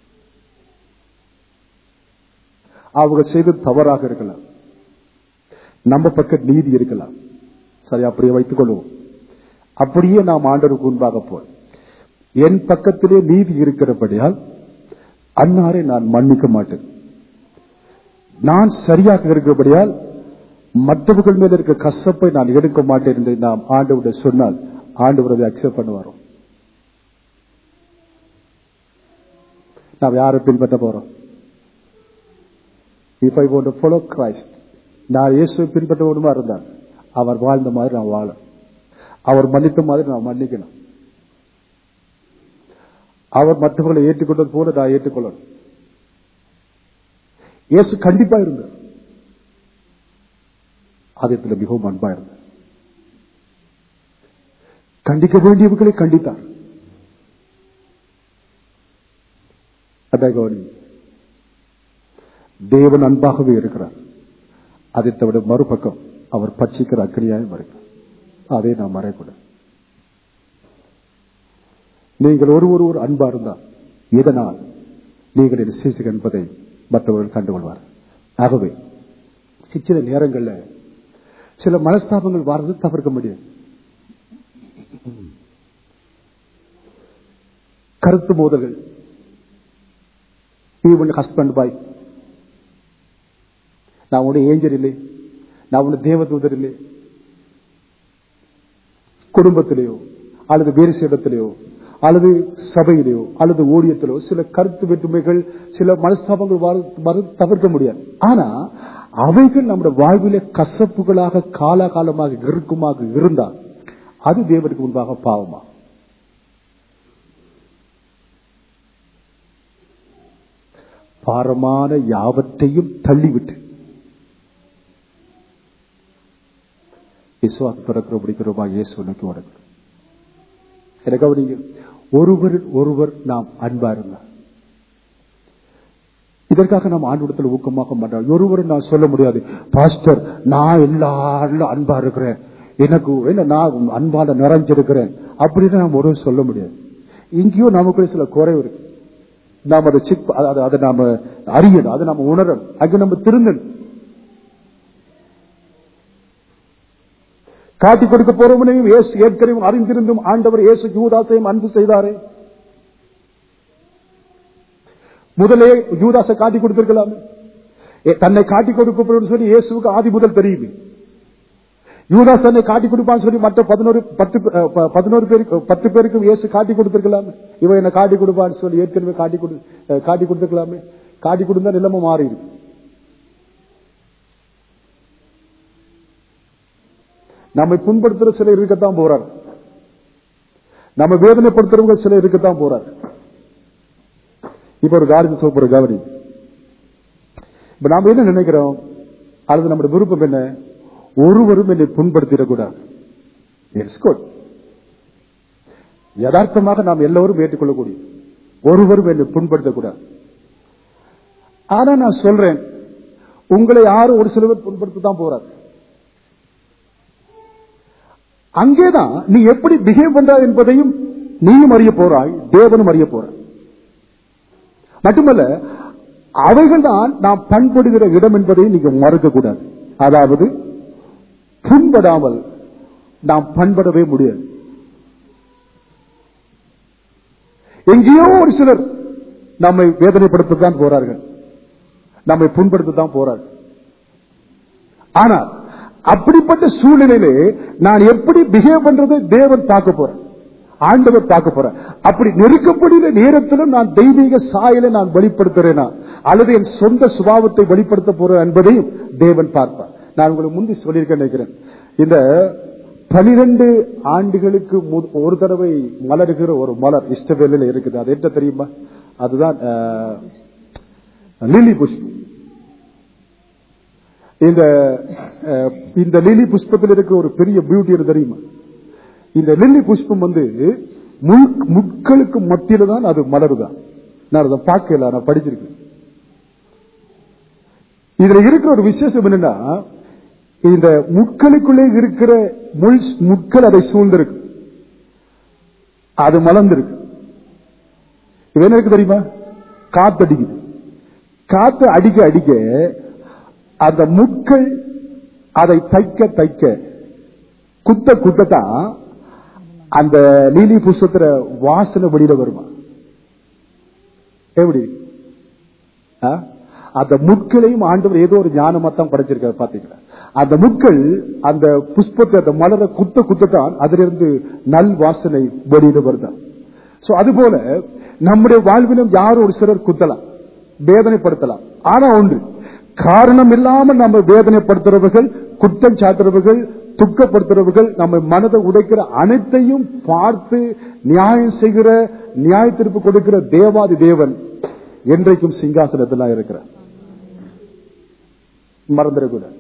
அவங்க செய்து தவறாக இருக்கலாம், நம்ம பக்கம் நீதி இருக்கலாம். சரி, அப்படியே வைத்துக் கொள்வோம். அப்படியே நாம் ஆண்டவருக்கு முன்பாக போய் என் பக்கத்திலே நீதி இருக்கிறபடியால் அன்னாரை நான் மன்னிக்க மாட்டேன், நான் சரியாக இருக்கிறபடியால் மற்றவர்கள் மேல இருக்க கசப்பை நான் எடுக்க மாட்டேன் என்று நாம் ஆண்டவருடைய சொன்னால் ஆண்டவர் அதை அக்செப்ட் பண்ணுவாரோ? நாம் யாரை பின்பற்ற போறோம்? If I want to follow Christ, நான் இயேசுவை பின்பற்ற வேண்டுமா இருந்தால் அவர் வாழ்ந்த மாதிரி நான் வாழ, அவர் மன்னித்த மாதிரி நான் மன்னிக்கணும், அவர் மற்றவர்களை ஏற்றுக்கொண்டது போல நான் ஏற்றுக்கொள்ளணும். இயேசு கண்டிப்பா இருந்தார், அதத்துல மிகவும் அன்பா இருந்தார். கண்டிக்க வேண்டியவர்களை கண்டித்தார். அதான் தேவன் அன்பாகவே இருக்கிறார். அதை தவிர மறுபக்கம் அவர் பட்சிக்கிற அக்கினியாயும் இருக்கிறார். அதை நாம் மறைக்கூடாது. நீங்கள் ஒரு ஒரு அன்பா இருந்தால் இதனால் நீங்கள் இது சீசு என்பதை மற்றவர்கள் கண்டுகொள்வார். ஆகவே சில நேரங்களில் சில மனஸ்தாபங்கள் வாழ்ந்து தவிர்க்க முடியாது. கருத்து மோதல்கள், ஈவன் ஹஸ்பண்ட் பாய், நான் உன்னுடைய ஏஞ்சல் இல்லை, நான் உன்னுடைய தேவதூதர் இல்லை, குடும்பத்திலேயோ அல்லது வேறு இடத்திலேயோ அல்லது சபையிலேயோ அல்லது ஊழியத்திலோ சில கருத்து வேற்றுமைகள், சில மனஸ்தாபங்கள் தவிர்க்க முடியாது. ஆனா அவைகள் நம்முடைய வாழ்விலே கசப்புகளாக காலகாலமாக இருக்குமாக இருந்தால் அது தேவனுக்கு முன்பாக பாவமா? பாரமான யாவற்றையும் தள்ளிவிட்டு விசுவாச பிறக்கிற பிடிக்கிறோமா இயேசு நோக்கி ஓடுங்க. எனக்கு ஒருவர் ஒருவர் நாம் அன்பா இருந்தார். இதற்காக நாம் ஆண்டவரிடத்தில் ஊக்கமாக மாட்டோம். ஒருவரை நான் சொல்ல முடியாது, பாஸ்டர் நான் எல்லாரும் அன்பா இருக்கிறேன், எனக்கு என்ன நான் அன்பால நிறைஞ்சிருக்கிறேன் அப்படின்னு நாம் ஒருவர் சொல்ல முடியாது. இங்கேயோ நமக்குள்ள சில குறைவு இருக்கு. நாம் அதை சிக் அதை நாம அறியணும், அதை நாம உணரணும், அங்கே நம்ம திருந்தணும். காட்டிக் கொடுக்க போறவனையும் ஏற்கனவே அறிந்திருந்தும் ஆண்டவர் இயேசு யூதாசையும் அன்பு செய்தாரே. முதலே யூதாசை காட்டி கொடுத்திருக்கலாமே. தன்னை காட்டி கொடுக்க சொல்லி இயேசுக்கு ஆதி முதல் தெரியுமே. யூதாஸ் தன்னை காட்டி கொடுப்பான்னு சொல்லி மற்ற பதினோரு பத்து பதினோரு பேருக்கு பத்து பேருக்கும் இயேசு காட்டி கொடுத்திருக்கலாமே. இவன் என்ன காட்டி கொடுப்பான்னு சொல்லி ஏற்கனவே காட்டி கொடு காட்டி கொடுத்திருக்கலாமே. காட்டி கொடுத்தா நிலைமை மாறி இருக்கு. நம்மை புண்படுத்துற சில இருக்கத்தான் போறார், நம்ம வேதனைப்படுத்துறவங்க சில இருக்கத்தான் போறார். இப்ப ஒரு காரியத்தை சொல்ற கவனி. இப்ப நாம என்ன நினைக்கிறோம், அல்லது நம்முடைய விருப்பம் என்ன? ஒருவரும் என்னை புண்படுத்திடக்கூடாது. யதார்த்தமாக நாம் எல்லோரும் ஏற்றுக்கொள்ளக்கூடிய ஒருவரும் என்னை புண்படுத்தக்கூடாது. ஆனா நான் சொல்றேன், உங்களை யாரும் ஒரு சிலவர் புண்படுத்தத்தான் போறார். அங்கேதான் நீ எப்படி பிஹேவ் பண்றாய் என்பதையும் நீயும் அறிய போறாய், தேவனும் அறிய போறாய். மட்டுமல்ல, அவைகள் தான் நாம் பண்படுகிற இடம் என்பதை நீங்க மறக்க கூடாது. அதாவது புண்படாமல் நாம் பண்படவே முடியாது. எங்கேயோ ஒரு சிலர் நம்மை வேதனைப்படுத்தத்தான் போறார்கள், நம்மை புண்படுத்தத்தான் போறார்கள். ஆனால் அப்படிப்பட்ட சூழ்நிலையிலே நான் எப்படி பிஹேவ் பண்றதை தேவன் பார்க்க போறேன், ஆண்டவர் பார்க்க போறேன். அப்படி நெருக்கப்படுகிற நேரத்திலும் நான் தெய்வீக சாயலை நான் வெளிப்படுத்துறேனா அல்லது என் சொந்த சுபாவத்தை வெளிப்படுத்த போறேன் என்பதையும் தேவன் பார்ப்பார். நான் உங்களுக்கு முந்தி சொல்லியிருக்க நினைக்கிறேன், இந்த பனிரெண்டு ஆண்டுகளுக்கு ஒரு தடவை மலருகிற ஒரு மலர் இஸ்ரவேலில் இருக்குது. அது என்ன தெரியுமா? அதுதான் லிலி புஷ்பம். இந்த இந்த லிலி புஷ்பத்தில் இருக்க ஒரு பெரிய பியூட்டி என்ன தெரியுமா? இந்த லில்லி புஷ்பம் வந்து முட்களுக்கு மத்தியில தான் அது மலருதான். நான் அதை பார்க்கல, நான் படிச்சிருக்கேன். இதுல இருக்கிற ஒரு விசேஷம் என்னன்னா, இந்த முட்களுக்குள்ளே இருக்கிற முள் முட்கள் அதை சூழ்ந்திருக்கு, அது மலர்ந்திருக்கு. இது என்ன இருக்கு தெரியுமா? காத்து அடிக்குது. காத்து அடிக்க அடிக்க அந்த முட்கள் அதை தைக்க தைக்க குத்த குத்தத்தான் அந்த லீலி புஷ்பத்துல வாசனை வெளியில வருமா? எப்படி? அந்த முட்களையும் ஆண்டவர் ஏதோ ஒரு ஞானமா தான் படைச்சிருக்காரு. பாத்தீங்களா? அந்த முட்கள் அந்த புஷ்பத்தை அந்த மலரை குத்த குத்தத்தான் அதிலிருந்து நல் வாசனை வெளியில வருதான். சோ அதுபோல நம்முடைய வாழ்விலும் யாரும் ஒரு சிலர் குத்தலாம், வேதனைப்படுத்தலாம். ஆனா ஒன்று, காரணம் இல்லாமல் நம்ம வேதனைப்படுத்துறவர்கள், குற்றம் சாட்டுறவர்கள், துக்கப்படுத்துறவர்கள், நம்ம மனதை உடைக்கிற அனைத்தையும் பார்த்து நியாயம் செய்கிற, நியாய தீர்ப்பு கொடுக்கிற தேவாதி தேவன் என்றைக்கும் சிங்காசனத்தில் இருக்கிறார். மறந்துடக்கூடாது.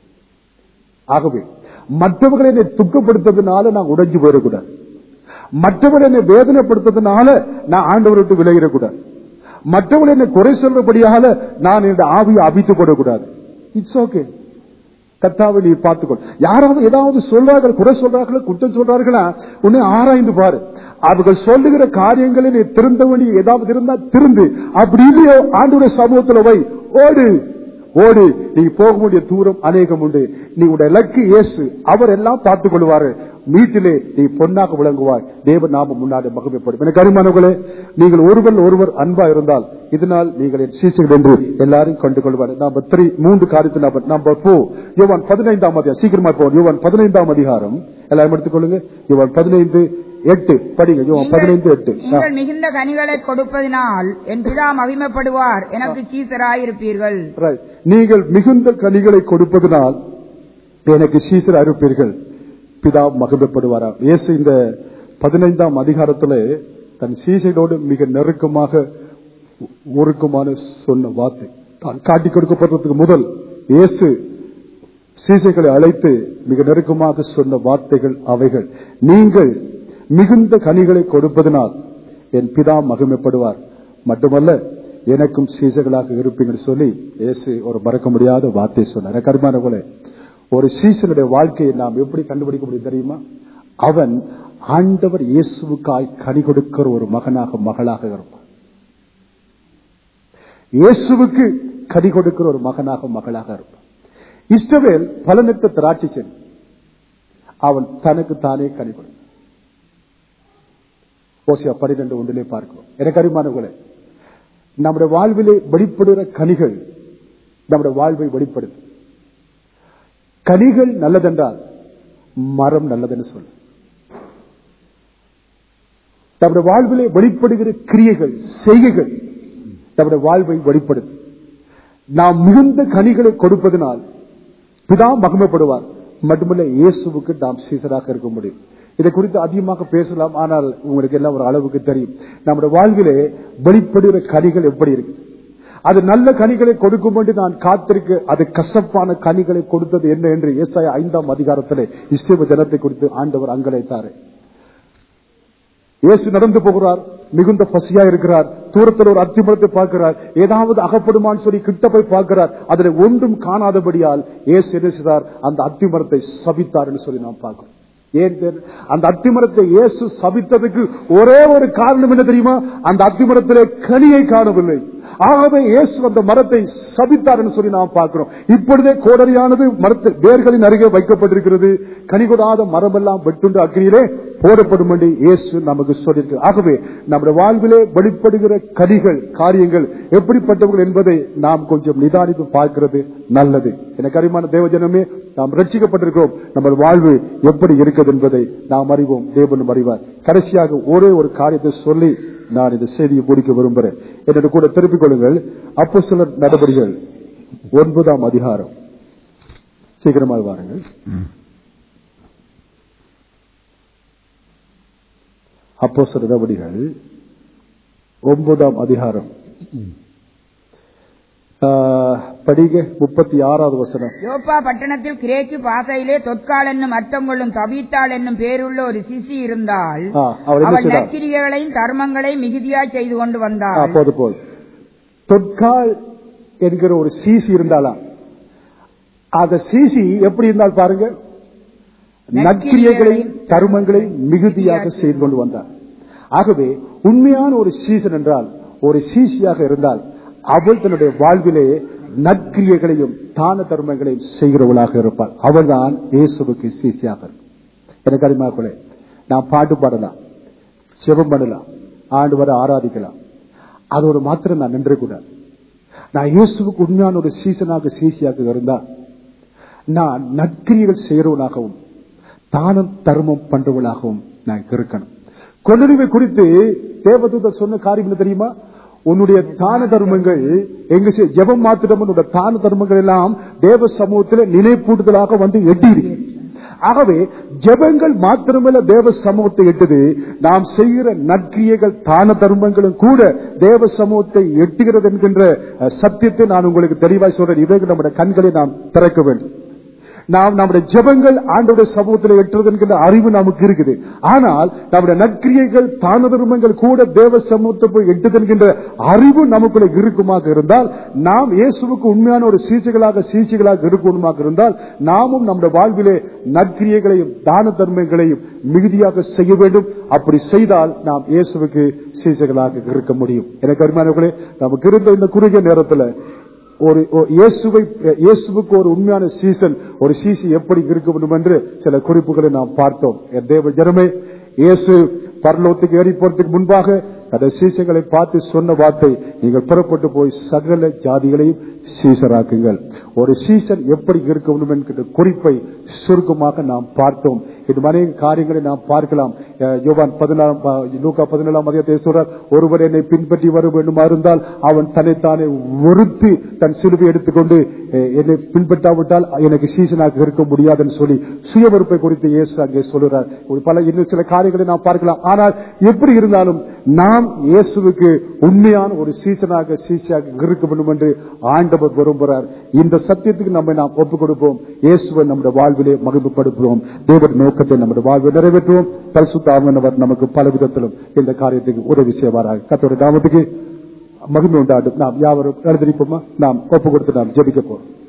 ஆகவே மற்றவர்களை என்னை துக்கப்படுத்துறதுனால நான் உடைஞ்சு போயிடக்கூடாது, மற்றவர்களை என்னை வேதனைப்படுத்துறதுனால நான் ஆண்டவரை விட்டு விலகிடக்கூடாது, மற்றவர்கள் என்னை குறை சொல்றபடியால நான் என்னுடைய ஆவியை அபித்து போடக்கூடாது. இட்ஸ் ஓகே, கர்த்தாவை நீ பார்த்துக்கொள். யாராவது ஏதாவது சொல்றார்கள், குறை சொல்றார்களா, குற்றம் சொல்றார்களா, உன்னை ஆராய்ந்து பாரு. அவர்கள் சொல்லுகிற காரியங்களில் நீ திருந்த வேண்டிய ஏதாவது இருந்தா திருந்து, அப்படி இல்லையோ ஆண்டவருடைய சமூகத்தில் வை, ஓடு ஓடு. நீ போக வேண்டிய தூரம் அநேகம் உண்டு. நீ உடைய இலக்கு இயேசு, அவர் எல்லாம் பார்த்துக் கொள்வாரு. மீட்டிலே நீ பொன்னாக விளங்குவாய், தேவ நாமம் முன்னாடி மகிமைப்படும். எனக்கு அருமையானவர்களே, நீங்கள் ஒருவர் ஒருவர் அன்பா இருந்தால் இதனால் நீங்கள் என் சீசர்கள் என்று எல்லாரும் கண்டு கொள்வார். நம்பர் த்ரீ, மூன்று காரியத்தை நம்பர் நம்பர் போர் யோவான் பதினைந்தாம் அதிகாரம், சீக்கிரமா போவோம். யோவான் பதினைந்தாம் அதிகாரம் எல்லாரும் எடுத்துக்கொள்ளுங்க. யோவான் பதினைந்து எட்டு படிங்க. யோவான் பதினைந்து எட்டு. நீங்கள் மிகுந்த கனிகளை கொடுப்பதினால் என் பிதா மகிமைப்படுவார், எனக்கு சீசராயிருப்பீர்கள். நீங்கள் மிகுந்த கனிகளை கொடுப்பதனால் எனக்கு சீசராயிருப்பீர்கள், பிதா மகிமைப்படுவாரா. இயேசு இந்த பதினைந்தாம் அதிகாரத்தில் தன் சீசையோடு மிக நெருக்கமாக ஒருக்கமான சொன்ன வார்த்தை தான் காட்டி கொடுக்கப்படுறதுக்கு முதல் இயேசு சீசைகளை அழைத்து மிக நெருக்கமாக சொன்ன வார்த்தைகள் அவைகள். நீங்கள் மிகுந்த கனிகளை கொடுப்பதனால் என் பிதா மகிமைப்படுவார், மட்டுமல்ல எனக்கும் சீசைகளாக இருப்பீங்கன்னு சொல்லி இயேசு ஒரு மறக்க முடியாத வார்த்தை சொன்னார். கருமானவர்களே, ஒரு சீசனுடைய வாழ்க்கையை நாம் எப்படி கண்டுபிடிக்க முடியும் தெரியுமா? அவன் ஆண்டவர் இயேசுவுக்காய் கனி கொடுக்கிற ஒரு மகனாக மகளாக இருப்பான். இயேசுவுக்கு கனி கொடுக்கிற ஒரு மகனாக மகளாக இருப்பான். இஸ்ரவேல் பலனற்ற திராட்சை செடி, அவன் தனக்கு தானே கனி கொடுத்தான். ஓசியா பன்னிரண்டு ஒன்றிலே பார்க்கிறோம். எனக்கு அருமையானவர்களே, நம்முடைய வாழ்விலே வெளிப்படுகிற கனிகள் நம்முடைய வாழ்வை வெளிப்படுது. கனிகள் நல்லதென்றால் மரம் நல்லதுன்னு சொல்ல. நம்முடைய வாழ்விலே வெளிப்படுகிற கிரியைகள், செய்கைகள் நம்முடைய வாழ்வை வெளிப்படுது. நாம் மிகுந்த கனிகளை கொடுப்பதனால் பிதா மகிமைப்படுவார், மட்டுமல்ல இயேசுவுக்கு நாம் சீசராக இருக்க முடியும். இதை குறித்து அதிகமாக பேசலாம், ஆனால் உங்களுக்கு எல்லாம் ஒரு அளவுக்கு தெரியும். நம்முடைய வாழ்விலே வெளிப்படுகிற கனிகள் எப்படி இருக்கு. அது நல்ல கனிகளை கொடுக்கும் என்று நான் காத்திருக்க, அது கசப்பான கனிகளை கொடுத்தது என்ன என்று ஏசாயா ஐந்தாம் அதிகாரத்திலே இஸ்ரவேல் ஜனத்தை குறித்து ஆண்டவர் அங்கலைத்தார். இயேசு நடந்து போகிறார், மிகுந்த பசியா இருக்கிறார், தூரத்தில் ஒரு அத்திமரத்தை பார்க்கிறார், ஏதாவது அகப்படுமான்னு சொல்லி கிட்ட போய் பார்க்கிறார், அதில் ஒன்றும் காணாதபடியால் இயேசு என்ன செய்தார், அந்த அத்திமரத்தை சபித்தார் என்று சொல்லி நாம் பார்க்கிறோம். ஏன் அந்த அத்திமரத்தை இயேசு சபித்ததுக்கு ஒரே ஒரு காரணம் என்ன தெரியுமா? அந்த அத்திமரத்திலே கனியை காணவில்லை. ஆகவே இயேசு அந்த மரத்தை சபித்தார் என்று சொல்லி நாம் பார்க்கிறோம். இப்பொழுதே கோடரியானது மரத்தில் வேர்களின் அருகே வைக்கப்பட்டிருக்கிறது. கனி கொடாத மரம் எல்லாம் வெட்டுண்டு அக்னியிலே போடப்படும் என்று இயேசு நமக்கு சொல்லியிருக்கிறார். ஆகவே நம்முடைய வாழ்விலே வெளிப்படுகிற கனிகள் காரியங்கள் எப்படிப்பட்டவர்கள் என்பதை நாம் கொஞ்சம் நிதானித்து பார்க்கிறது நல்லது. எனக்கு அருமையான தேவஜனமே, நாம் ரட்சிக்கப்பட்டிருக்கிறோம். நம்ம வாழ்வு எப்படி இருக்கிறது என்பதை நாம் அறிவோம், தேவனும் அறிவார். கடைசியாக ஒரே ஒரு காரியத்தை சொல்லி நான் இந்த செய்தியை முடிக்க விரும்புகிறேன். என்னோட கூட திருப்பிக் கொள்ளுங்கள். அப்போஸ்தலர் நடபடிகள் ஒன்பதாம் அதிகாரம். சீக்கிரமாக வாருங்கள். அப்போஸ்தலர் நடபடிகள் ஒன்பதாம் அதிகாரம் படிக முப்பத்தி ஆறாவது வசனம். யோப்பா பட்டணத்தில் கிரேக்கு பாசையிலே தொற்கால் என்னும் அர்த்தம் கொள்ளும் தபீத்தாள் என்னும் பேருள்ள ஒரு சிசி இருந்தால் அவள் நற்கிரியைகளையும் தர்மங்களையும் மிகுதியாய் செய்து கொண்டு வந்தாள். அப்போது போல் தொற்கால் என்கிற ஒரு சிசி இருந்தாலாம். அந்த சிசி எப்படி இருந்தால் பாருங்க, நற்கிரியைகளையும் தர்மங்களையும் மிகுதியாக செய்து கொண்டு வந்தார். ஆகவே உண்மையான ஒரு சீசன் என்றால், ஒரு சீசியாக இருந்தால் அவள் தன்னுடைய வாழ்விலே நற்கிரியைகளையும் தான தர்மங்களையும் செய்கிறவளாக இருப்பாள். அவள் தான் இயேசுவுக்கு சீசியாக. எனக்கு அறிமாக்களே, நான் பாட்டு பாடலாம், செபம் பண்ணலாம், ஆண்டு வர ஆராதிக்கலாம், அதோடு மாத்திரம் நான் நின்று கூடாது. நான் இயேசுவுக்கு உண்மையான ஒரு சீசனாக சீசியாக இருந்தால் நான் நற்கிரியைகள் செய்கிறவனாகவும் தானம் தர்மம் பண்றவளாகவும் நான் இருக்கணும். கொள்ளுரிமை குறித்து தேவதூதர் சொன்ன காரியம் என்ன தெரியுமா? உன்னுடைய தான தர்மங்கள் எங்க ஜெபம் மாத்திரம், உன்னுடைய தான தர்மங்கள் எல்லாம் தேவ சமூகத்தில் நினைப்பூட்டுதலாக வந்து எட்டிரு. ஆகவே ஜெபங்கள் மாத்திரமல்ல தேவ சமூகத்தை எட்டுது, நாம் செய்கிற நற்கிரியைகள் தான தர்மங்களும் கூட தேவ சமூகத்தை எட்டுகிறது என்கின்ற சத்தியத்தை நான் உங்களுக்கு தெளிவாய் சொல்றேன். இதை நம்முடைய கண்களை நாம் திறக்க வேண்டும். நாம் நம்முடைய ஜெபங்கள் ஆண்டவருடைய சமூகத்தில் எட்டுறது என்கிற அறிவு நமக்கு இருக்குது. ஆனால் நம்முடைய நற்கிரியைகள் தான தர்மங்கள் கூட தேவ சமூகத்தை போய் எட்டுது என்கின்ற அறிவு நமக்குள்ள இருக்குமாக இருந்தால், நாம் இயேசுவுக்கு உண்மையான ஒரு சீசைகளாக சீசைகளாக இருக்கணுமாக இருந்தால், நாமும் நம்முடைய வாழ்விலே நற்கிரியைகளையும் தான தர்மங்களையும் மிகுதியாக செய்ய வேண்டும். அப்படி செய்தால் நாம் இயேசுவுக்கு சீசைகளாக இருக்க முடியும். எனக்கு அருமையானவர்களே, நமக்கு இருந்த இந்த குறுகிய நேரத்தில் ஒரு இயேசுவை இயேசுவுக்கு ஒரு உண்மையான சீசன், ஒரு சீசி எப்படி இருக்க வேண்டும் என்று சில குறிப்புகளை நாம் பார்த்தோம். என் தேவ ஜனமே, இயேசு பரலோகத்துக்கு ஏறி போறதுக்கு முன்பாக அந்த சீசங்களை பார்த்து சொன்ன வார்த்தை, நீங்கள் புறப்பட்டு போய் சகல ஜாதிகளையும் சீசராக்குங்கள். ஒரு சீசன் எப்படி இருக்க வேண்டும் என்கிற குறிப்பை சுருக்கமாக நாம் பார்த்தோம். இது அநேக காரியங்களை நாம் பார்க்கலாம். யோவான் பதினாலாம் லூக்கா பதினேழாம் அதிகாரத்தை சொல்றார், ஒருவர் என்னை பின்பற்றி வர வேண்டுமா இருந்தால் அவன் தன்னைத்தானே வெறுத்து தன் சிலுவை எடுத்துக்கொண்டு என்னை பின்பற்றாவிட்டால் எனக்கு சீசனாக இருக்க முடியாதுன்னு சொல்லி சுய வெறுப்பை குறித்து இயேசு அங்கே சொல்லுறார். பல இன்னும் சில காரியங்களை நாம் பார்க்கலாம். ஆனால் எப்படி இருந்தாலும் நாம் இயேசுவுக்கு உண்மையான ஒரு சீசனாக சீசையாக இருக்க வேண்டும் என்று ஆண்டவர் விரும்புகிறார். இந்த சத்தியத்துக்கு நம்ம நாம் ஒப்புக் கொடுப்போம். இயேசுவை நம்முடைய வாழ்விலே மகிமைப்படுத்துவோம். தேவன் நோக்கத்தை நம்முடைய வாழ்வில் நிறைவேற்றுவோம். பரிசுத்த ஆவியானவர் நமக்கு பல விதத்திலும் இந்த காரியத்துக்கு உதவி செய்வாராக. கர்த்தருடைய நாமத்துக்கு மகிமை உண்டாடும். நாம் யாவரும் எழுந்திருப்போமா? நாம் ஒப்புக் கொடுத்து நாம் ஜெபிக்க போறோம்.